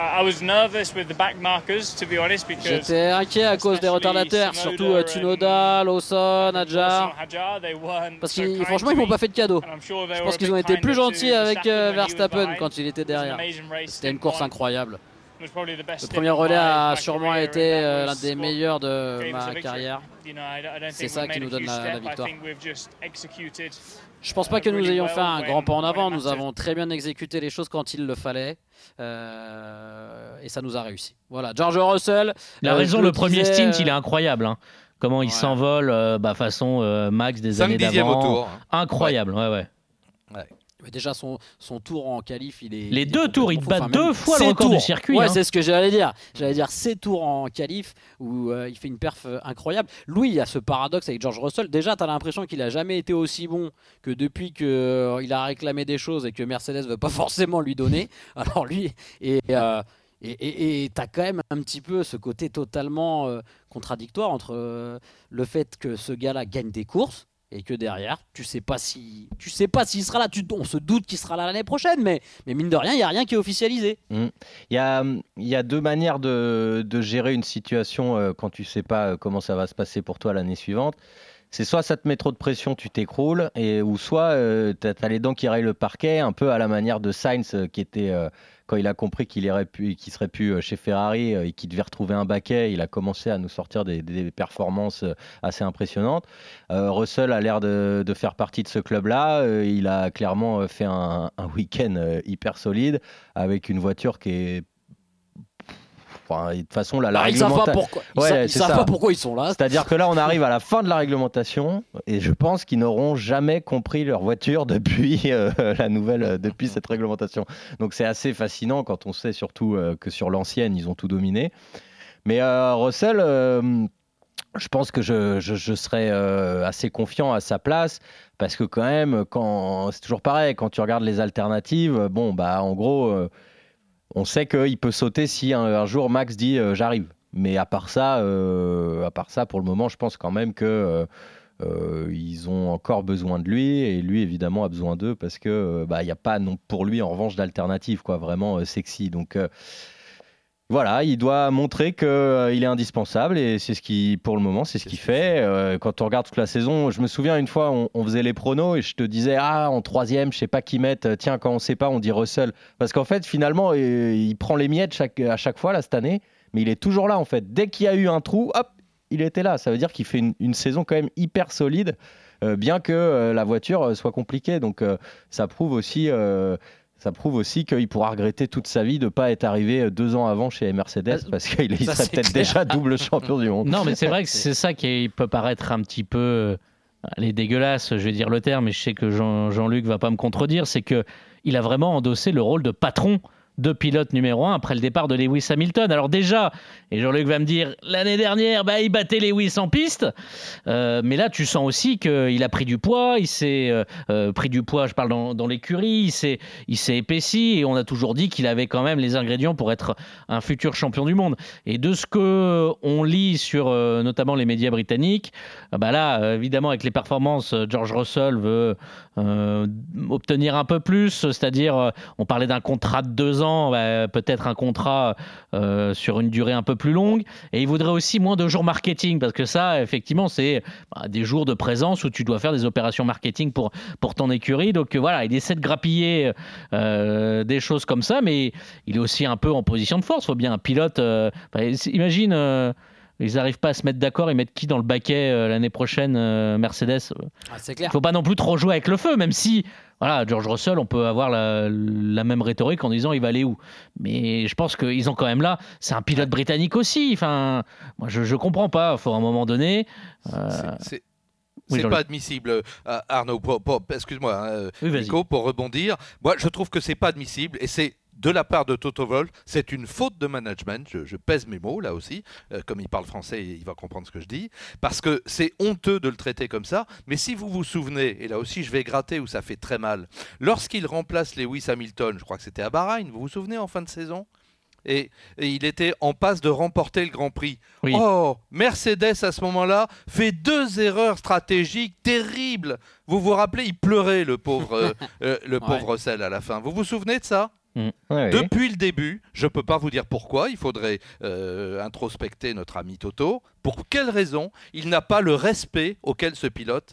J'étais inquiet à cause des retardataires, surtout Tsunoda, Lawson, Hadjar, parce que franchement ils m'ont pas fait de cadeau. Je pense qu'ils ont été plus gentils avec Verstappen quand il était derrière. C'était une course incroyable. Le premier relais a sûrement été l'un des meilleurs de ma carrière. C'est ça qui nous donne la victoire. Je pense pas que nous ayons fait un grand pas en avant. Nous avons très bien exécuté les choses quand il le fallait. Et ça nous a réussi. Voilà, George Russell. Il a raison, le premier stint, il est incroyable. Hein. Comment il s'envole façon Max des années d'avant. Au tour. Incroyable, ouais. Déjà son tour en qualif, les deux tours, il bat 2 fois le record du circuit. Ouais, c'est ce que j'allais dire. J'allais dire ses tours en qualif où il fait une perf incroyable. Lui, il y a ce paradoxe avec George Russell. Déjà, tu as l'impression qu'il a jamais été aussi bon que depuis qu'il a réclamé des choses et que Mercedes veut pas forcément lui donner. Alors lui et t'as quand même un petit peu ce côté totalement contradictoire entre le fait que ce gars-là gagne des courses et que derrière, tu sais pas s'il sera là. On se doute qu'il sera là l'année prochaine, mais mine de rien, il y a rien qui est officialisé. Il y a deux manières de gérer une situation quand tu sais pas comment ça va se passer pour toi l'année suivante. C'est soit ça te met trop de pression, tu t'écroules, ou soit tu as les dents qui rayent le parquet, un peu à la manière de Sainz qui était, quand il a compris qu'il serait plus chez Ferrari et qu'il devait retrouver un baquet, il a commencé à nous sortir des performances assez impressionnantes. Russell a l'air de faire partie de ce club-là. Il a clairement fait un week-end hyper solide avec une voiture qui est... Enfin, de toute façon, la réglementation. Ils savent pas pourquoi ils sont là. C'est-à-dire que là, on arrive à la fin de la réglementation et je pense qu'ils n'auront jamais compris leur voiture depuis depuis cette réglementation. Donc c'est assez fascinant quand on sait surtout que sur l'ancienne, ils ont tout dominé. Mais Russell, je pense que je serais assez confiant à sa place parce que quand même, c'est toujours pareil, quand tu regardes les alternatives, en gros... on sait qu'il peut sauter si un jour Max dit j'arrive. Mais à part ça, pour le moment, je pense quand même que ils ont encore besoin de lui et lui évidemment a besoin d'eux parce que y a pas non pour lui en revanche d'alternative vraiment sexy. Donc voilà, il doit montrer qu'il est indispensable et c'est ce qui, pour le moment, c'est ce qu'il fait. Quand on regarde toute la saison, je me souviens une fois, on faisait les pronos et je te disais, en troisième, je sais pas qui mettre. Tiens, quand on sait pas, on dit Russell. Parce qu'en fait, finalement, il prend les miettes à chaque fois là cette année, mais il est toujours là en fait. Dès qu'il y a eu un trou, hop, il était là. Ça veut dire qu'il fait une saison quand même hyper solide, bien que la voiture soit compliquée. Donc ça prouve aussi qu'il pourra regretter toute sa vie de ne pas être arrivé 2 ans avant chez Mercedes parce qu'il serait peut-être déjà double champion du monde. Non, mais c'est vrai que c'est ça qui peut paraître un petit peu dégueulasse, je vais dire le terme, mais je sais que Jean-Luc ne va pas me contredire, c'est qu'il a vraiment endossé le rôle de patron de pilote numéro 1 après le départ de Lewis Hamilton. Alors déjà, et Jean-Luc va me dire, l'année dernière, il battait Lewis en piste, mais là tu sens aussi qu'il a pris du poids, il s'est pris du poids, je parle dans l'écurie, il s'est épaissi et on a toujours dit qu'il avait quand même les ingrédients pour être un futur champion du monde. Et de ce qu'on lit sur notamment les médias britanniques, là évidemment avec les performances, George Russell veut obtenir un peu plus, c'est-à-dire on parlait d'un contrat de 2 ans, peut-être un contrat sur une durée un peu plus longue, et il voudrait aussi moins de jours marketing parce que ça effectivement c'est des jours de présence où tu dois faire des opérations marketing pour ton écurie. Donc voilà, il essaie de grappiller des choses comme ça, mais il est aussi un peu en position de force. Il faut bien un pilote, imagine ils n'arrivent pas à se mettre d'accord, ils mettent qui dans le baquet l'année prochaine, Mercedes. C'est clair. Il ne faut pas non plus trop jouer avec le feu, même si George Russell, on peut avoir la même rhétorique en disant il va aller où. Mais je pense qu'ils ont quand même là, c'est un pilote britannique aussi. Enfin, moi je ne comprends pas, il faut à un moment donné... C'est pas admissible, Arnaud, excuse-moi, oui, Nico, pour rebondir. Moi, je trouve que c'est pas admissible et c'est de la part de Toto Wolff, c'est une faute de management, je pèse mes mots là aussi, comme il parle français, il va comprendre ce que je dis, parce que c'est honteux de le traiter comme ça, mais si vous vous souvenez, et là aussi je vais gratter où ça fait très mal, lorsqu'il remplace Lewis Hamilton, je crois que c'était à Bahreïn, vous vous souvenez en fin de saison ? Et il était en passe de remporter le Grand Prix. Oui. Oh, Mercedes à ce moment-là fait 2 erreurs stratégiques terribles. Vous vous rappelez, il pleurait le pauvre Russell à la fin. Vous vous souvenez de ça ? Ouais, Depuis le début, je ne peux pas vous dire pourquoi, il faudrait introspecter notre ami Toto. Pour quelle raison il n'a pas le respect auquel ce pilote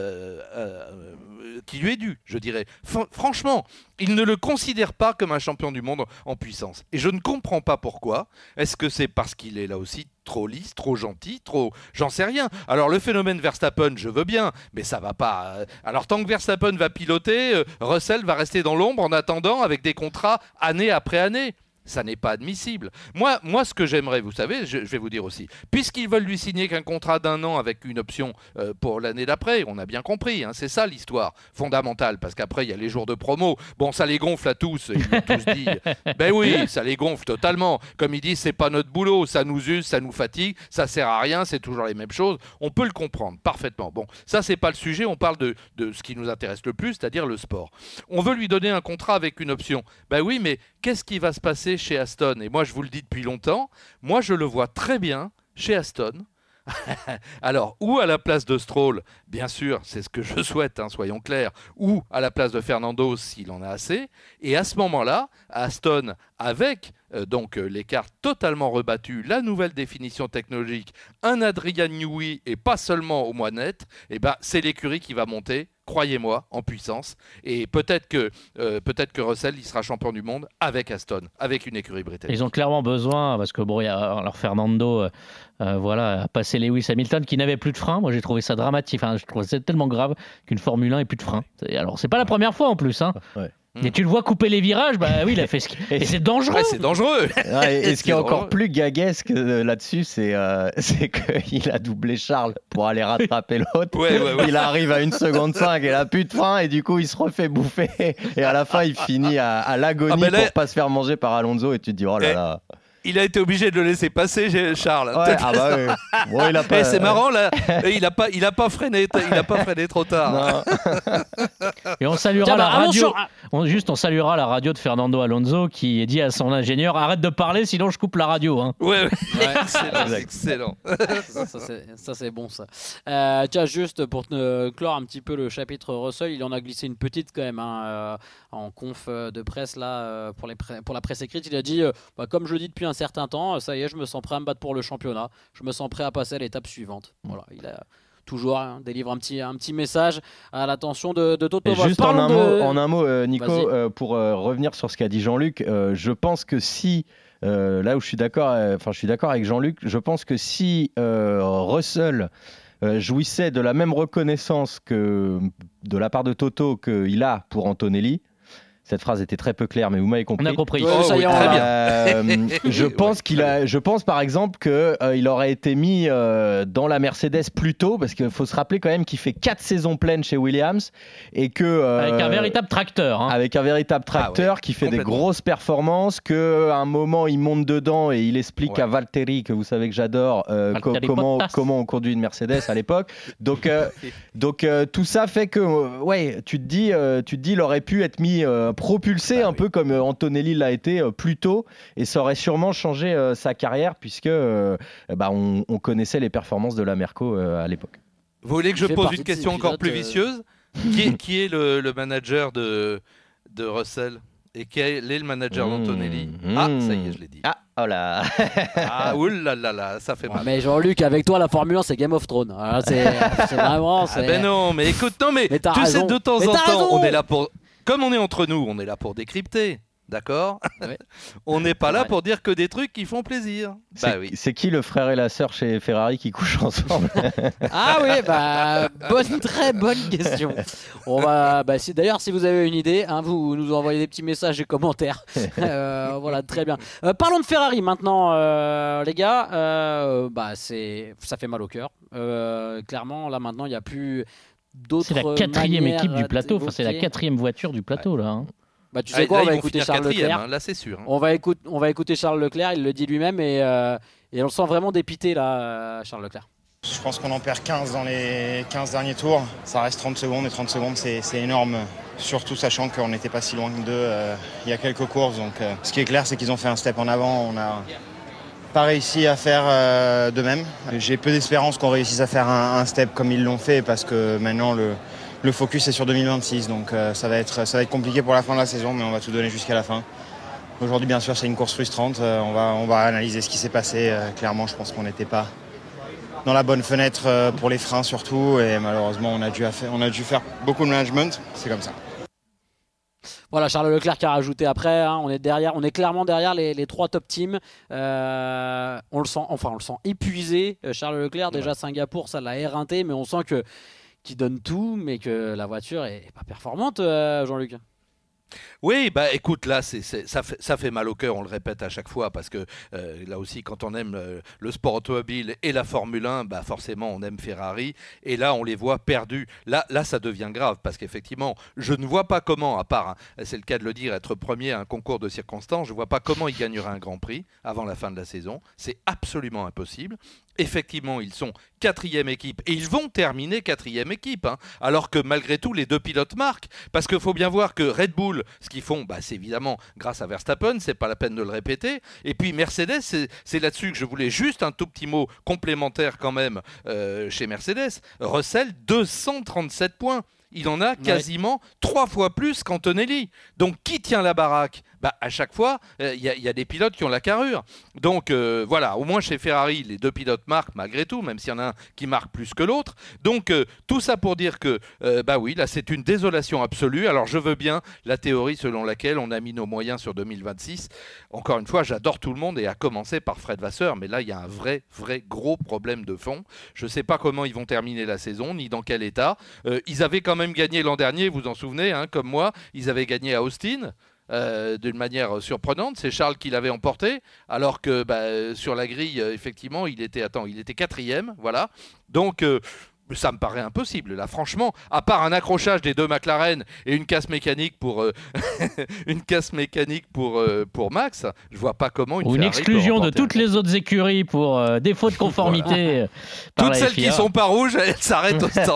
qui lui est dû, je dirais. Franchement, il ne le considère pas comme un champion du monde en puissance. Et je ne comprends pas pourquoi. Est-ce que c'est parce qu'il est là aussi trop lisse, trop gentil, trop... J'en sais rien. Alors le phénomène Verstappen, je veux bien, mais ça va pas... Alors tant que Verstappen va piloter, Russell va rester dans l'ombre en attendant avec des contrats année après année. Ça n'est pas admissible. Moi, ce que j'aimerais, vous savez, je vais vous dire aussi, puisqu'ils veulent lui signer qu'un contrat d'1 an avec une option pour l'année d'après, on a bien compris, c'est ça l'histoire fondamentale, parce qu'après, il y a les jours de promo. Bon, ça les gonfle à tous, ils l'ont tous dit. Ben oui, ça les gonfle totalement. Comme ils disent, c'est pas notre boulot, ça nous use, ça nous fatigue, ça sert à rien, c'est toujours les mêmes choses. On peut le comprendre parfaitement. Bon, ça, c'est pas le sujet, on parle de ce qui nous intéresse le plus, c'est-à-dire le sport. On veut lui donner un contrat avec une option. Ben oui, mais qu'est-ce qui va se passer chez Aston? Et moi, je vous le dis depuis longtemps, moi, je le vois très bien chez Aston, Alors, ou à la place de Stroll, bien sûr, c'est ce que je souhaite, soyons clairs, ou à la place de Fernando s'il en a assez. Et à ce moment-là, Aston, avec les cartes totalement rebattues, la nouvelle définition technologique, un Adrian Newey et pas seulement au mois net, c'est l'écurie qui va monter, croyez-moi, en puissance. Et peut-être que Russell il sera champion du monde avec Aston, avec une écurie britannique. Ils ont clairement besoin, parce que il y a alors Fernando a passé Lewis Hamilton qui n'avait plus de frein. Moi j'ai trouvé ça dramatique, je trouve ça tellement grave qu'une Formule 1 ait plus de frein. Alors c'est pas la première fois en plus. Ouais. Et tu le vois couper les virages, oui, il a fait ce qu'il... Et c'est dangereux. Ouais, c'est dangereux. Et ce qui est encore plus gaguesque là-dessus, c'est qu'il a doublé Charles pour aller rattraper l'autre. Ouais. Il arrive à 1 seconde 5 et il a plus de frein et du coup il se refait bouffer. Et à la fin, il finit à l'agonie pour pas se faire manger par Alonso et tu te dis oh là là. Il a été obligé de le laisser passer, Charles. Ouais, oui. Bon, il a pas, c'est marrant là, il a pas freiné trop tard. Et on saluera la radio. On saluera la radio de Fernando Alonso qui dit à son ingénieur arrête de parler sinon je coupe la radio. Ouais. C'est excellent. Ça c'est bon ça. Tiens, juste pour clore un petit peu le chapitre Russell, il en a glissé une petite quand même en conf de presse là pour la presse écrite. Il a dit comme je le dis depuis un certain temps, ça y est, je me sens prêt à me battre pour le championnat. Je me sens prêt à passer à l'étape suivante. Voilà, il a toujours délivre un petit message à l'attention de Toto Wolff. Juste en un mot, Nico, pour revenir sur ce qu'a dit Jean-Luc, je pense que si là où je suis d'accord avec Jean-Luc, je pense que si Russell jouissait de la même reconnaissance que de la part de Toto qu'il a pour Antonelli. Cette phrase était très peu claire, mais vous m'avez compris. On a compris. Très bien. Je pense par exemple qu'il aurait été mis dans la Mercedes plus tôt, parce qu'il faut se rappeler quand même qu'il fait 4 saisons pleines chez Williams et que avec un véritable tracteur. Avec un véritable tracteur qui fait des grosses performances, qu'à un moment il monte dedans et il explique à Valtteri, que vous savez que j'adore, comment on conduit une Mercedes à l'époque. Donc tout ça fait que tu te dis il aurait pu être mis propulsé un peu comme Antonelli l'a été plus tôt, et ça aurait sûrement changé sa carrière puisque on connaissait les performances de la Merco à l'époque. Vous voulez que je pose une question encore plus vicieuse? Qui est le manager de Russell et quel est le manager d'Antonelli? Ah, ça y est, je l'ai dit. Oh là. Oulala, ça fait mal. Mais Jean-Luc, avec toi, la Formule 1, c'est Game of Thrones. Alors, c'est vraiment... Ben non, mais écoute, mais tu sais, de temps en temps, on est là pour... Comme on est entre nous, on est là pour décrypter, d'accord? On n'est pas là pour dire que des trucs qui font plaisir. C'est qui le frère et la sœur chez Ferrari qui couchent ensemble? Ah oui, très bonne question. On va, d'ailleurs, si vous avez une idée, vous nous envoyez des petits messages et commentaires. Voilà, très bien. Parlons de Ferrari maintenant, les gars. Ça fait mal au cœur. Clairement, là maintenant, il n'y a plus... C'est la 4e équipe du plateau, c'est la 4e voiture du plateau là. Tu sais quoi, on va écouter Charles Leclerc. Là, c'est sûr. On va écouter Charles Leclerc, il le dit lui-même et on le sent vraiment dépité là, Charles Leclerc. Je pense qu'on en perd 15 dans les 15 derniers tours. Ça reste 30 secondes et 30 secondes c'est énorme. Surtout sachant qu'on n'était pas si loin d'eux il y a quelques courses. Donc, ce qui est clair, c'est qu'ils ont fait un step en avant. On n'a pas réussi à faire de même. J'ai peu d'espérance qu'on réussisse à faire un step comme ils l'ont fait parce que maintenant le focus est sur 2026. Donc ça va être compliqué pour la fin de la saison, mais on va tout donner jusqu'à la fin. Aujourd'hui, bien sûr, c'est une course frustrante. On va analyser ce qui s'est passé. Clairement, je pense qu'on n'était pas dans la bonne fenêtre pour les freins surtout. Et malheureusement, on a dû faire beaucoup de management. C'est comme ça. Voilà, Charles Leclerc qui a rajouté après, on est clairement derrière les 3 top teams. On le sent épuisé. Charles Leclerc, déjà Singapour, ça l'a éreinté, mais on sent qu'il donne tout, mais que la voiture est pas performante, Jean-Luc. Oui, écoute, là, ça fait mal au cœur, on le répète à chaque fois, parce que là aussi, quand on aime le sport automobile et la Formule 1, forcément, on aime Ferrari, et là, on les voit perdus. Là, ça devient grave, parce qu'effectivement, je ne vois pas comment, à part, c'est le cas de le dire, être premier à un concours de circonstances, je ne vois pas comment il gagnerait un Grand Prix avant la fin de la saison. C'est absolument impossible. Effectivement, ils sont 4e équipe et ils vont terminer 4e équipe, hein, alors que malgré tout, les 2 pilotes marquent. Parce qu'il faut bien voir que Red Bull, ce qu'ils font, c'est évidemment grâce à Verstappen, c'est pas la peine de le répéter. Et puis Mercedes, c'est là-dessus que je voulais juste un tout petit mot complémentaire quand même chez Mercedes. Russell, 237 points. Il en a quasiment 3 fois plus qu'Antonelli. Donc, qui tient la baraque ? À chaque fois, il y a des pilotes qui ont la carrure. Donc, voilà, au moins chez Ferrari, les 2 pilotes marquent malgré tout, même s'il y en a un qui marque plus que l'autre. Donc, tout ça pour dire que, oui, là, c'est une désolation absolue. Alors, je veux bien la théorie selon laquelle on a mis nos moyens sur 2026. Encore une fois, j'adore tout le monde et à commencer par Fred Vasseur. Mais là, il y a un vrai gros problème de fond. Je ne sais pas comment ils vont terminer la saison, ni dans quel état. Ils avaient quand même gagné l'an dernier, vous en souvenez, hein, comme moi, ils avaient gagné à Austin d'une manière surprenante. C'est Charles qui l'avait emporté, alors que sur la grille, effectivement, il était 4e, voilà. Donc ça me paraît impossible, là, franchement, à part un accrochage des 2 McLaren et une casse mécanique pour Max, je vois pas comment une exclusion de toutes les autres écuries pour défaut de conformité. Toutes celles qui sont pas rouges, elles s'arrêtent au stand.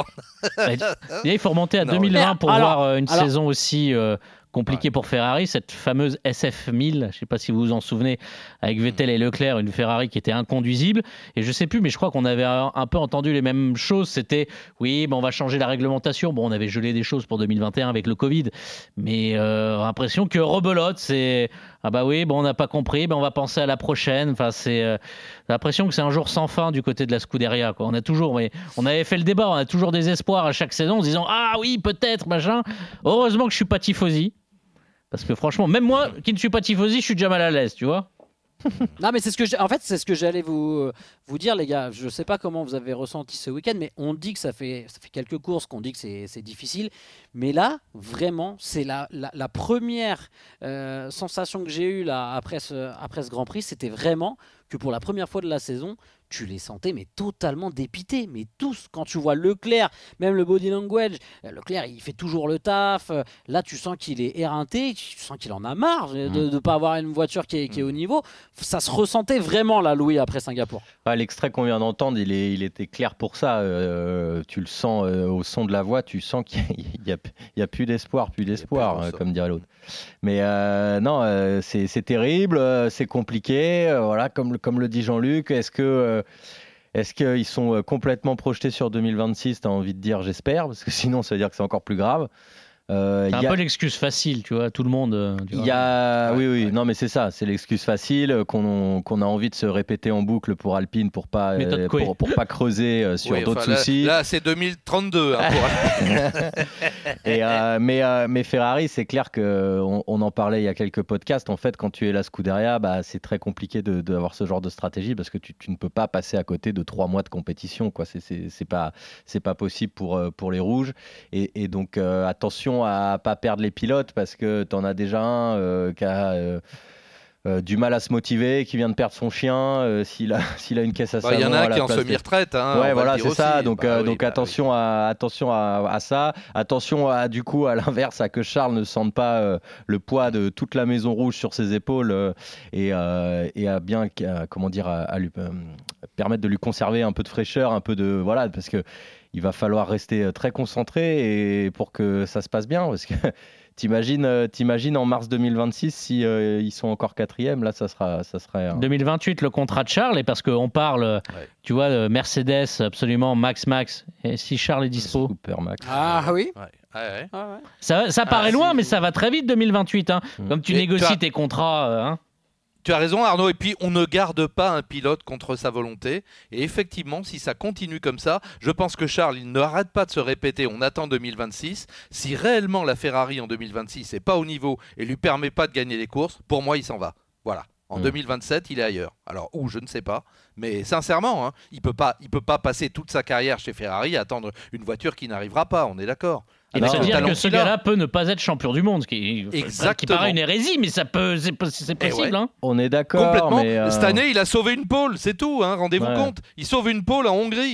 Il faut remonter à 2020 pour voir une saison aussi compliqué pour Ferrari, cette fameuse SF1000, je ne sais pas si vous vous en souvenez, avec Vettel et Leclerc, une Ferrari qui était inconduisible, et je ne sais plus, mais je crois qu'on avait un peu entendu les mêmes choses, c'était, oui, on va changer la réglementation, on avait gelé des choses pour 2021 avec le Covid, mais l'impression que rebelote, c'est, on n'a pas compris, on va penser à la prochaine, c'est l'impression que c'est un jour sans fin du côté de la Scuderia, quoi. On avait fait le débat, on a toujours des espoirs à chaque saison en se disant, ah oui, peut-être, machin, heureusement que je ne suis pas tifosi. Parce que franchement, même moi, qui ne suis pas tifosi, je suis déjà mal à l'aise, tu vois. Non, mais c'est ce que j'allais vous dire, les gars. Je ne sais pas comment vous avez ressenti ce week-end, mais on dit que ça fait quelques courses qu'on dit que c'est difficile. Mais là, vraiment, c'est la première sensation que j'ai eue là, après ce Grand Prix. C'était vraiment que pour la première fois de la saison, tu les sentais mais totalement dépités, mais tous. Quand tu vois Leclerc, même le body language, Leclerc il fait toujours le taf, là tu sens qu'il est éreinté, tu sens qu'il en a marre de ne pas avoir une voiture qui est au niveau. Ça se ressentait vraiment là, Louis, après Singapour. L'extrait qu'on vient d'entendre, il était clair pour ça, tu le sens au son de la voix, tu sens qu'il n'y a plus d'espoir, comme dirait l'autre. Mais non, c'est terrible, c'est compliqué, voilà, comme le dit Jean-Luc. Est-ce qu'ils sont complètement projetés sur 2026 ? T'as envie de dire j'espère, parce que sinon ça veut dire que c'est encore plus grave. C'est un peu l'excuse facile, tu vois, tout le monde. Oui, non, mais c'est ça, c'est l'excuse facile qu'on a envie de se répéter en boucle pour Alpine pour pas creuser sur d'autres soucis. Là, c'est 2032 pour Alpine. Mais Ferrari, c'est clair qu'on en parlait il y a quelques podcasts. En fait, quand tu es la Scuderia, c'est très compliqué d'avoir ce genre de stratégie parce que tu ne peux pas passer à côté de 3 mois de compétition, quoi. C'est pas possible pour les rouges. Et donc attention à pas perdre les pilotes parce que t'en as déjà un qui a du mal à se motiver, qui vient de perdre son chien, s'il a une caisse à savon. Il y en a un qui est en semi-retraite. Ouais, voilà, c'est ça. Donc attention à ça. Attention du coup à l'inverse, à que Charles ne sente pas le poids de toute la maison rouge sur ses épaules et à bien, à lui permettre de lui conserver un peu de fraîcheur, un peu de parce que il va falloir rester très concentré et pour que ça se passe bien, parce que t'imagines en mars 2026 si ils sont encore 4e, là ça serait 2028 le contrat de Charles, et parce qu'on parle tu vois Mercedes absolument Max, et si Charles est dispo, Super Max. Oui. Ouais. Ça paraît loin, mais ça va très vite 2028 hein. Comme tu négocies tes contrats Tu as raison, Arnaud, et puis on ne garde pas un pilote contre sa volonté, et effectivement, si ça continue comme ça, je pense que Charles, il n'arrête pas de se répéter, on attend 2026, si réellement la Ferrari en 2026 n'est pas au niveau et lui permet pas de gagner les courses, pour moi il s'en va, voilà. En 2027, il est ailleurs. Alors, où, je ne sais pas. Mais sincèrement, il peut pas passer toute sa carrière chez Ferrari à attendre une voiture qui n'arrivera pas, on est d'accord. Et ça veut dire que ce gars-là peut ne pas être champion du monde, ce qui paraît une hérésie, mais c'est possible. Hein. On est d'accord. Complètement. Mais Cette année, il a sauvé une pole, c'est tout, rendez-vous compte. Il sauve une pole en Hongrie.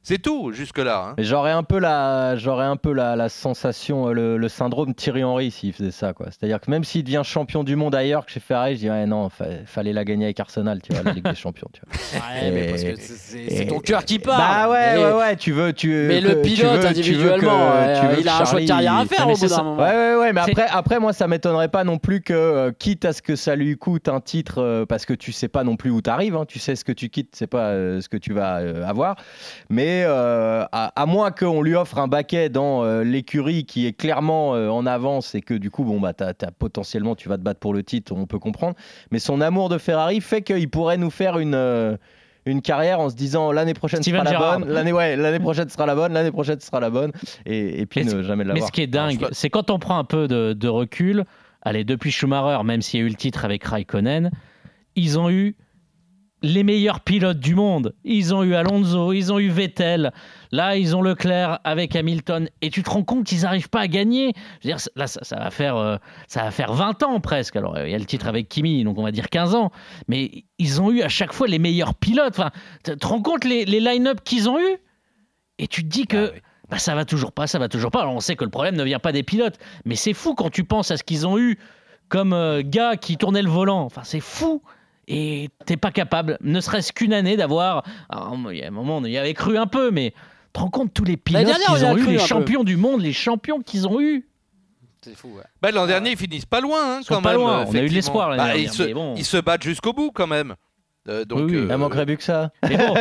C'est tout jusque-là. Hein. Mais j'aurais un peu la sensation, le syndrome Thierry Henry s'il faisait ça, quoi. C'est-à-dire que même s'il devient champion du monde ailleurs que chez Ferrari, je dis non, fallait la gagner avec Arsenal, tu vois, la Ligue des Champions, tu vois. Ouais, mais parce que c'est ton cœur qui parle. Bah ouais, tu veux. Mais le pilote individuellement, il a un choix de carrière à faire au bout d'un moment. Ouais, mais après moi ça m'étonnerait pas non plus que quitte à ce que ça lui coûte un titre, parce que tu sais pas non plus où t'arrives, hein, tu sais ce que tu quittes, c'est pas ce que tu vas avoir, mais à moins qu'on lui offre un baquet dans l'écurie qui est clairement en avance et que du coup potentiellement tu vas te battre pour le titre, on peut comprendre, mais son amour de Ferrari fait qu'il pourrait nous faire une carrière en se disant l'année prochaine Steven sera Gerrard. la bonne, l'année prochaine sera la bonne, l'année prochaine sera la bonne, et puis ne jamais l'avoir. Mais ce qui est dingue, c'est quand on prend un peu de recul, allez, depuis Schumacher, même s'il y a eu le titre avec Raikkonen, ils ont eu les meilleurs pilotes du monde. Ils ont eu Alonso, ils ont eu Vettel. Là, ils ont Leclerc avec Hamilton. Et tu te rends compte qu'ils n'arrivent pas à gagner. Je veux dire, là, ça va faire 20 ans presque. Alors, il y a le titre avec Kimi, donc on va dire 15 ans. Mais ils ont eu à chaque fois les meilleurs pilotes. Enfin, tu te rends compte les line-up qu'ils ont eu? Et tu te dis que ça va toujours pas. Alors, on sait que le problème ne vient pas des pilotes. Mais c'est fou quand tu penses à ce qu'ils ont eu comme gars qui tournaient le volant. Enfin, c'est fou. Et t'es pas capable, ne serait-ce qu'une année, d'avoir. Il y a un moment, on y avait cru un peu, mais tu te rends compte tous les pilotes qu'ils ont eu, les champions du monde, les champions qu'ils ont eu. C'est fou, ouais. L'an dernier, ils finissent pas loin, Ils sont pas loin. On a eu de l'espoir l'année dernière. Ils se battent jusqu'au bout quand même. Donc, il ne manquerait plus que ça. Mais bon,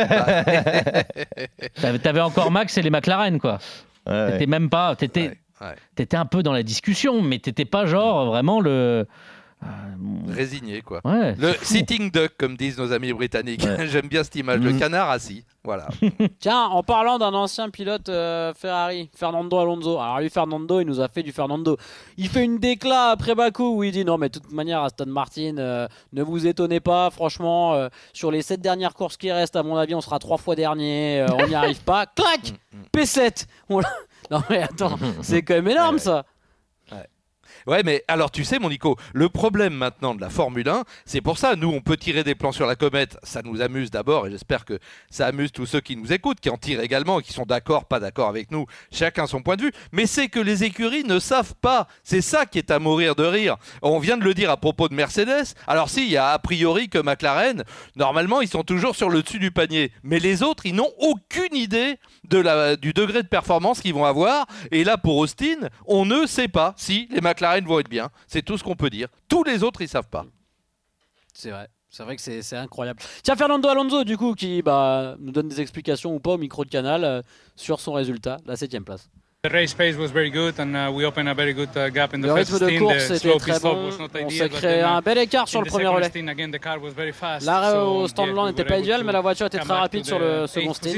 t'avais encore Max et les McLaren, quoi. Ouais. T'étais même pas. T'étais un peu dans la discussion, mais t'étais pas genre vraiment le. Résigné, quoi. Ouais, le sitting duck, comme disent nos amis britanniques. Ouais. J'aime bien cette image, le canard assis. Voilà. Tiens, en parlant d'un ancien pilote Ferrari, Fernando Alonso. Alors lui, Fernando, il nous a fait du Fernando. Il fait une décla après Bakou où il dit non, mais de toute manière, Aston Martin, ne vous étonnez pas. Franchement, sur les 7 dernières courses qui restent, à mon avis, on sera 3 fois dernier. On n'y arrive pas. Clac, P7. Non mais attends, c'est quand même énorme ça. Ouais, mais alors tu sais, mon Nico, le problème maintenant de la Formule 1, c'est pour ça, nous, on peut tirer des plans sur la comète, ça nous amuse d'abord, et j'espère que ça amuse tous ceux qui nous écoutent, qui en tirent également, et qui sont d'accord, pas d'accord avec nous, chacun son point de vue, mais c'est que les écuries ne savent pas, c'est ça qui est à mourir de rire. On vient de le dire à propos de Mercedes, alors si, il y a a priori que McLaren, normalement, ils sont toujours sur le dessus du panier, mais les autres, ils n'ont aucune idée du degré de performance qu'ils vont avoir, et là, pour Austin, on ne sait pas si les McLaren vont être bien, c'est tout ce qu'on peut dire. Tous les autres, ils savent pas. C'est vrai que c'est incroyable. Tiens, Fernando Alonso, du coup, qui nous donne des explications ou pas au micro de Canal sur son résultat, la 7e place. The race pace was very good and we opened a very good gap in the le first rythme de 15. course était très bon. On s'est créé un bel écart sur le premier relais. L'arrêt au stand blanc n'était pas idéal, mais la voiture était très rapide sur le second stint.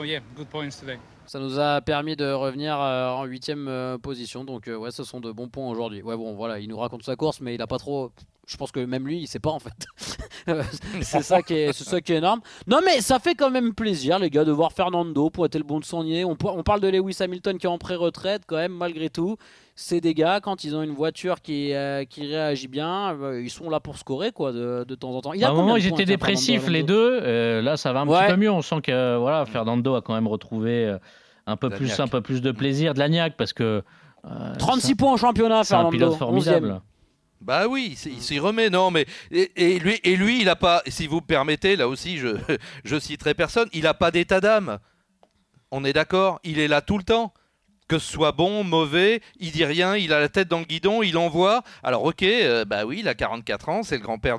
Ça nous a permis de revenir en 8e position. Donc ouais, ce sont de bons points aujourd'hui. Ouais, bon, voilà, il nous raconte sa course, mais il a pas trop. Je pense que même lui, il sait pas en fait. c'est ça qui est énorme. Non, mais ça fait quand même plaisir, les gars, de voir Fernando pointer le bon de son nez. On parle de Lewis Hamilton qui est en pré-retraite quand même, malgré tout. C'est des gars, quand ils ont une voiture qui réagit bien, ils sont là pour scorer quoi, de temps en temps. À un moment, ils étaient dépressifs les deux. Là, ça va un petit peu mieux. On sent que voilà, Fernando a quand même retrouvé un peu plus de plaisir de l'agnac parce que 36 points en championnat, Fernando. C'est un pilote formidable. 11e. Bah oui, il s'y remet, non, mais et lui, il a pas, si vous me permettez, là aussi, je citerai personne, il a pas d'état d'âme. On est d'accord, il est là tout le temps. Que ce soit bon, mauvais, il dit rien, il a la tête dans le guidon, il envoie. Alors ok, bah oui, il a 44 ans, c'est le grand-père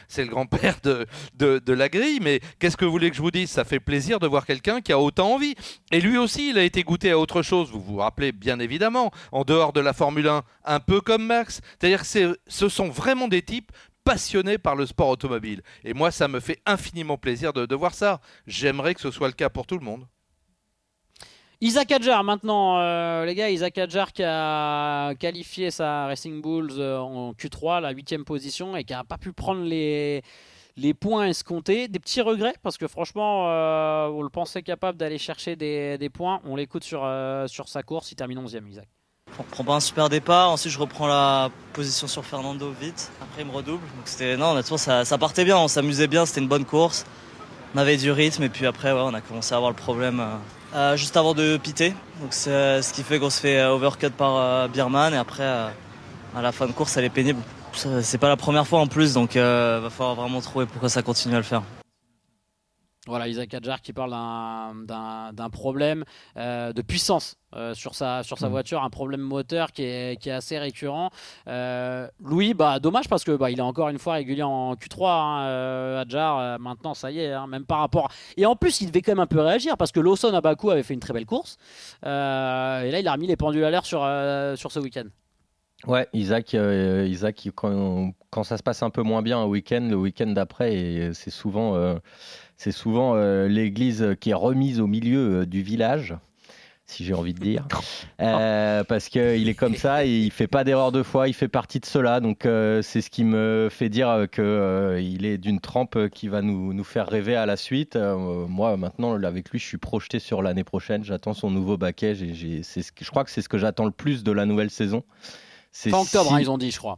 de la grille, mais qu'est-ce que vous voulez que je vous dise? Ça fait plaisir de voir quelqu'un qui a autant envie. Et lui aussi, il a été goûté à autre chose, vous vous rappelez bien évidemment, en dehors de la Formule 1, un peu comme Max. C'est-à-dire que ce sont vraiment des types passionnés par le sport automobile. Et moi, ça me fait infiniment plaisir de voir ça. J'aimerais que ce soit le cas pour tout le monde. Isaac Hadjar maintenant, les gars, Isaac Hadjar qui a qualifié sa Racing Bulls en Q3, la 8e position, et qui n'a pas pu prendre les points escomptés. Des petits regrets, parce que franchement, on le pensait capable d'aller chercher des points. On l'écoute sur sa course, il termine 11e, Isaac. On prend pas un super départ, ensuite je reprends la position sur Fernando vite, après il me redouble. Donc honnêtement ça partait bien, on s'amusait bien, c'était une bonne course. On avait du rythme et puis après on a commencé à avoir le problème Juste avant de piter. Donc c'est ce qui fait qu'on se fait overcut par Bierman et après à la fin de course elle est pénible. C'est pas la première fois en plus donc va falloir vraiment trouver pourquoi ça continue à le faire. Voilà, Isaac Hadjar qui parle d'un problème de puissance sur sa voiture, un problème moteur qui est assez récurrent. Louis, dommage parce que il est encore une fois régulier en Q3. Hadjar, maintenant ça y est, même par rapport. Et en plus, il devait quand même un peu réagir parce que Lawson à Bakou avait fait une très belle course. Et là, il a remis les pendules à l'air sur ce week-end. Ouais, Isaac quand ça se passe un peu moins bien un week-end, le week-end d'après, c'est souvent l'église qui est remise au milieu du village, si j'ai envie de dire, parce qu'il est comme ça, et il fait pas d'erreur de foi, il fait partie de cela, donc c'est ce qui me fait dire qu'il est d'une trempe qui va nous faire rêver à la suite. Moi maintenant avec lui je suis projeté sur l'année prochaine, j'attends son nouveau baquet, je crois que c'est ce que j'attends le plus de la nouvelle saison. Fin octobre, ils ont dit, je crois.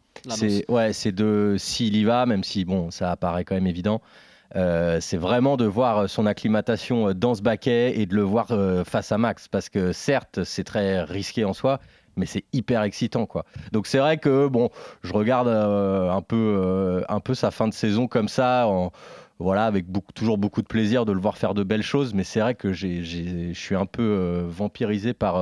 C'est s'il y va, même si ça apparaît quand même évident. C'est vraiment de voir son acclimatation dans ce baquet et de le voir face à Max, parce que certes c'est très risqué en soi, mais c'est hyper excitant, quoi. Donc c'est vrai que je regarde un peu sa fin de saison comme ça, avec toujours beaucoup de plaisir de le voir faire de belles choses, mais c'est vrai que je suis un peu vampirisé par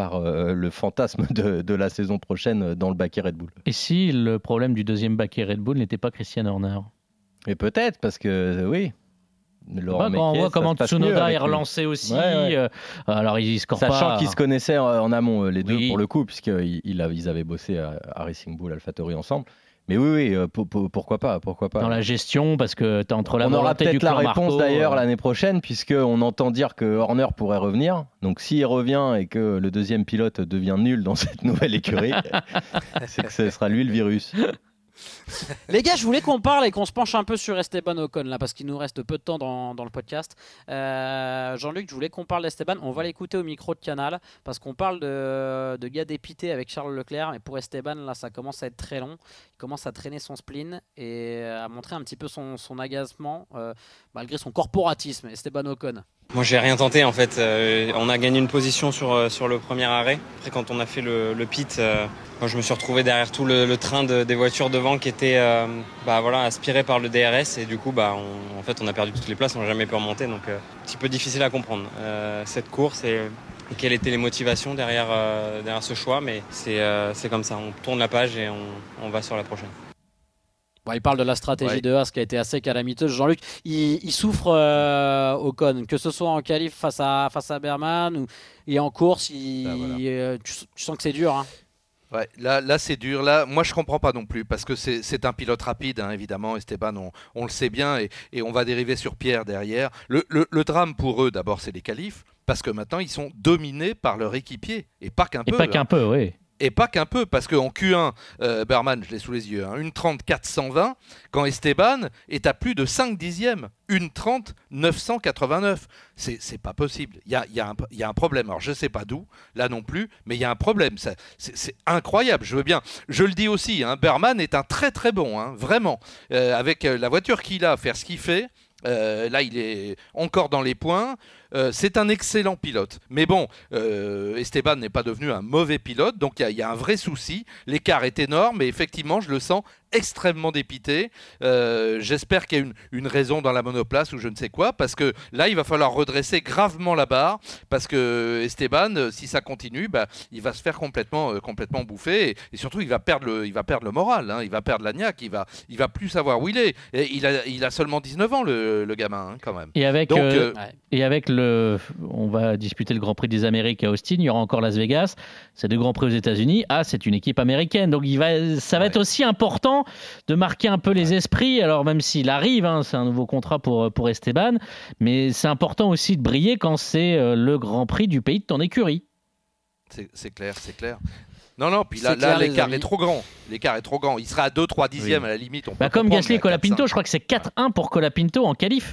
le fantasme de la saison prochaine dans le baquet Red Bull. Et si le problème du deuxième baquet Red Bull n'était pas Christian Horner ? Et peut-être, parce que oui. Quand on voit comment Tsunoda est relancé aussi, alors il score pas. Sachant qu'ils se connaissaient en amont les deux pour le coup, puisqu'ils avaient bossé à Racing Bull, AlphaTauri ensemble. Mais oui, pourquoi pas. Dans la gestion, parce que tu as entre la volonté du On aura peut-être la réponse d'ailleurs l'année prochaine, puisqu'on entend dire que Horner pourrait revenir. Donc s'il revient et que le deuxième pilote devient nul dans cette nouvelle écurie, c'est que ce sera lui le virus. Les gars, je voulais qu'on parle et qu'on se penche un peu sur Esteban Ocon là, parce qu'il nous reste peu de temps dans le podcast. Jean-Luc, je voulais qu'on parle d'Esteban. On va l'écouter au micro de Canal parce qu'on parle de gars dépités avec Charles Leclerc. Mais pour Esteban, là, ça commence à être très long. Il commence à traîner son spleen et à montrer un petit peu son agacement malgré son corporatisme. Esteban Ocon. Moi j'ai rien tenté en fait, on a gagné une position sur le premier arrêt. Après quand on a fait le pit, moi je me suis retrouvé derrière tout le train des voitures devant qui étaient aspirées par le DRS et du coup on a perdu toutes les places, on n'a jamais pu remonter, donc un petit peu difficile à comprendre cette course et quelles étaient les motivations derrière ce choix, mais c'est comme ça, on tourne la page et on va sur la prochaine. Il parle de la stratégie de Haas qui a été assez calamiteuse. Jean-Luc, il souffre Ocon, que ce soit en qualif face à Berman et en course, tu sens que c'est dur. Hein. Ouais, là c'est dur. Là, moi je comprends pas non plus parce que c'est un pilote rapide, évidemment. Esteban, on le sait bien et on va dériver sur Pierre derrière. Le drame pour eux, d'abord, c'est les qualifs parce que maintenant ils sont dominés par leur équipier et pas qu'un peu. Et pas qu'un peu, oui. Et pas qu'un peu, parce qu'en Q1, Berman, je l'ai sous les yeux, 1:30 420, quand Esteban est à plus de 5 dixièmes, 1:30 989. C'est pas possible. Il y a un problème. Alors je sais pas d'où, là non plus, mais il y a un problème. C'est incroyable, je veux bien. Je le dis aussi, Berman est un très très bon, vraiment. Avec la voiture qu'il a, faire ce qu'il fait. Là, il est encore dans les points. C'est un excellent pilote. Mais bon, Esteban n'est pas devenu un mauvais pilote, donc il y a un vrai souci. L'écart est énorme et effectivement, je le sens extrêmement dépité. J'espère qu'il y a une raison dans la monoplace ou je ne sais quoi, parce que là, il va falloir redresser gravement la barre, parce que Esteban, si ça continue, il va se faire complètement bouffer et surtout, il va perdre le moral, il va perdre la niaque, il va plus savoir où il est. Et il a seulement 19 ans, le gamin, quand même. Et avec on va disputer le Grand Prix des Amériques à Austin, il y aura encore Las Vegas, c'est 2 Grands Prix aux États-Unis. C'est une équipe américaine, donc ça va être aussi important de marquer un peu les esprits. Alors même s'il arrive, c'est un nouveau contrat pour Esteban, mais c'est important aussi de briller quand c'est le Grand Prix du pays de ton écurie. C'est clair. Non, puis là l'écart est trop grand. Il sera à 2-3 dixièmes à la limite. Comme Gasly et Colapinto, je crois que c'est 4-1 pour Colapinto en qualif.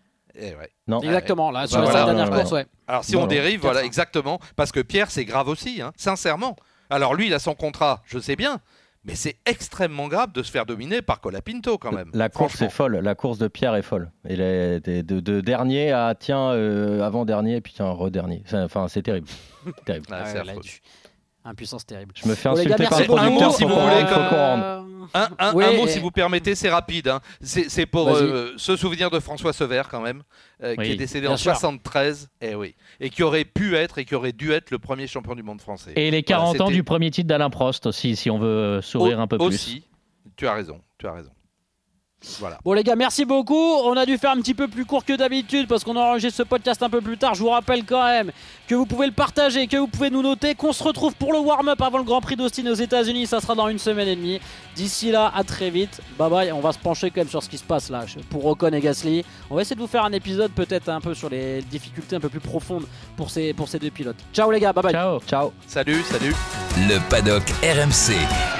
Non. Exactement, là, sur la dernière course, ouais. Alors si on dérive, voilà, exactement, parce que Pierre, c'est grave aussi, sincèrement. Alors lui, il a son contrat, je sais bien, Mais c'est extrêmement grave de se faire dominer par Colapinto quand même. La course est folle, la course de Pierre est folle. Et de dernier à avant-dernier, puis re-dernier. Enfin, c'est terrible. terrible. Ah, c'est affreux. Impuissance terrible. Je me fais Bon, les insulter gars, par le merci producteur beaucoup. si vous voulez. Un mot si vous permettez, c'est rapide. Hein. C'est pour se souvenir de François Sever quand même, qui est décédé en 73, et qui aurait pu être et qui aurait dû être le premier champion du monde français. Et les 40 ans du premier titre d'Alain Prost aussi, si on veut sourire un peu plus. Aussi, tu as raison. Voilà. Bon les gars, merci beaucoup. On a dû faire un petit peu plus court que d'habitude parce qu'on a enregistré ce podcast un peu plus tard. Je vous rappelle quand même que vous pouvez le partager, que vous pouvez nous noter, qu'on se retrouve pour le warm-up avant le Grand Prix d'Austin aux États-Unis. Ça sera dans 1 semaine et demie. D'ici là, à très vite. Bye bye. On va se pencher quand même sur ce qui se passe là pour Ocon et Gasly. On va essayer de vous faire un épisode peut-être un peu sur les difficultés un peu plus profondes pour ces deux pilotes. Ciao les gars, bye bye. Ciao. Salut. Le paddock RMC.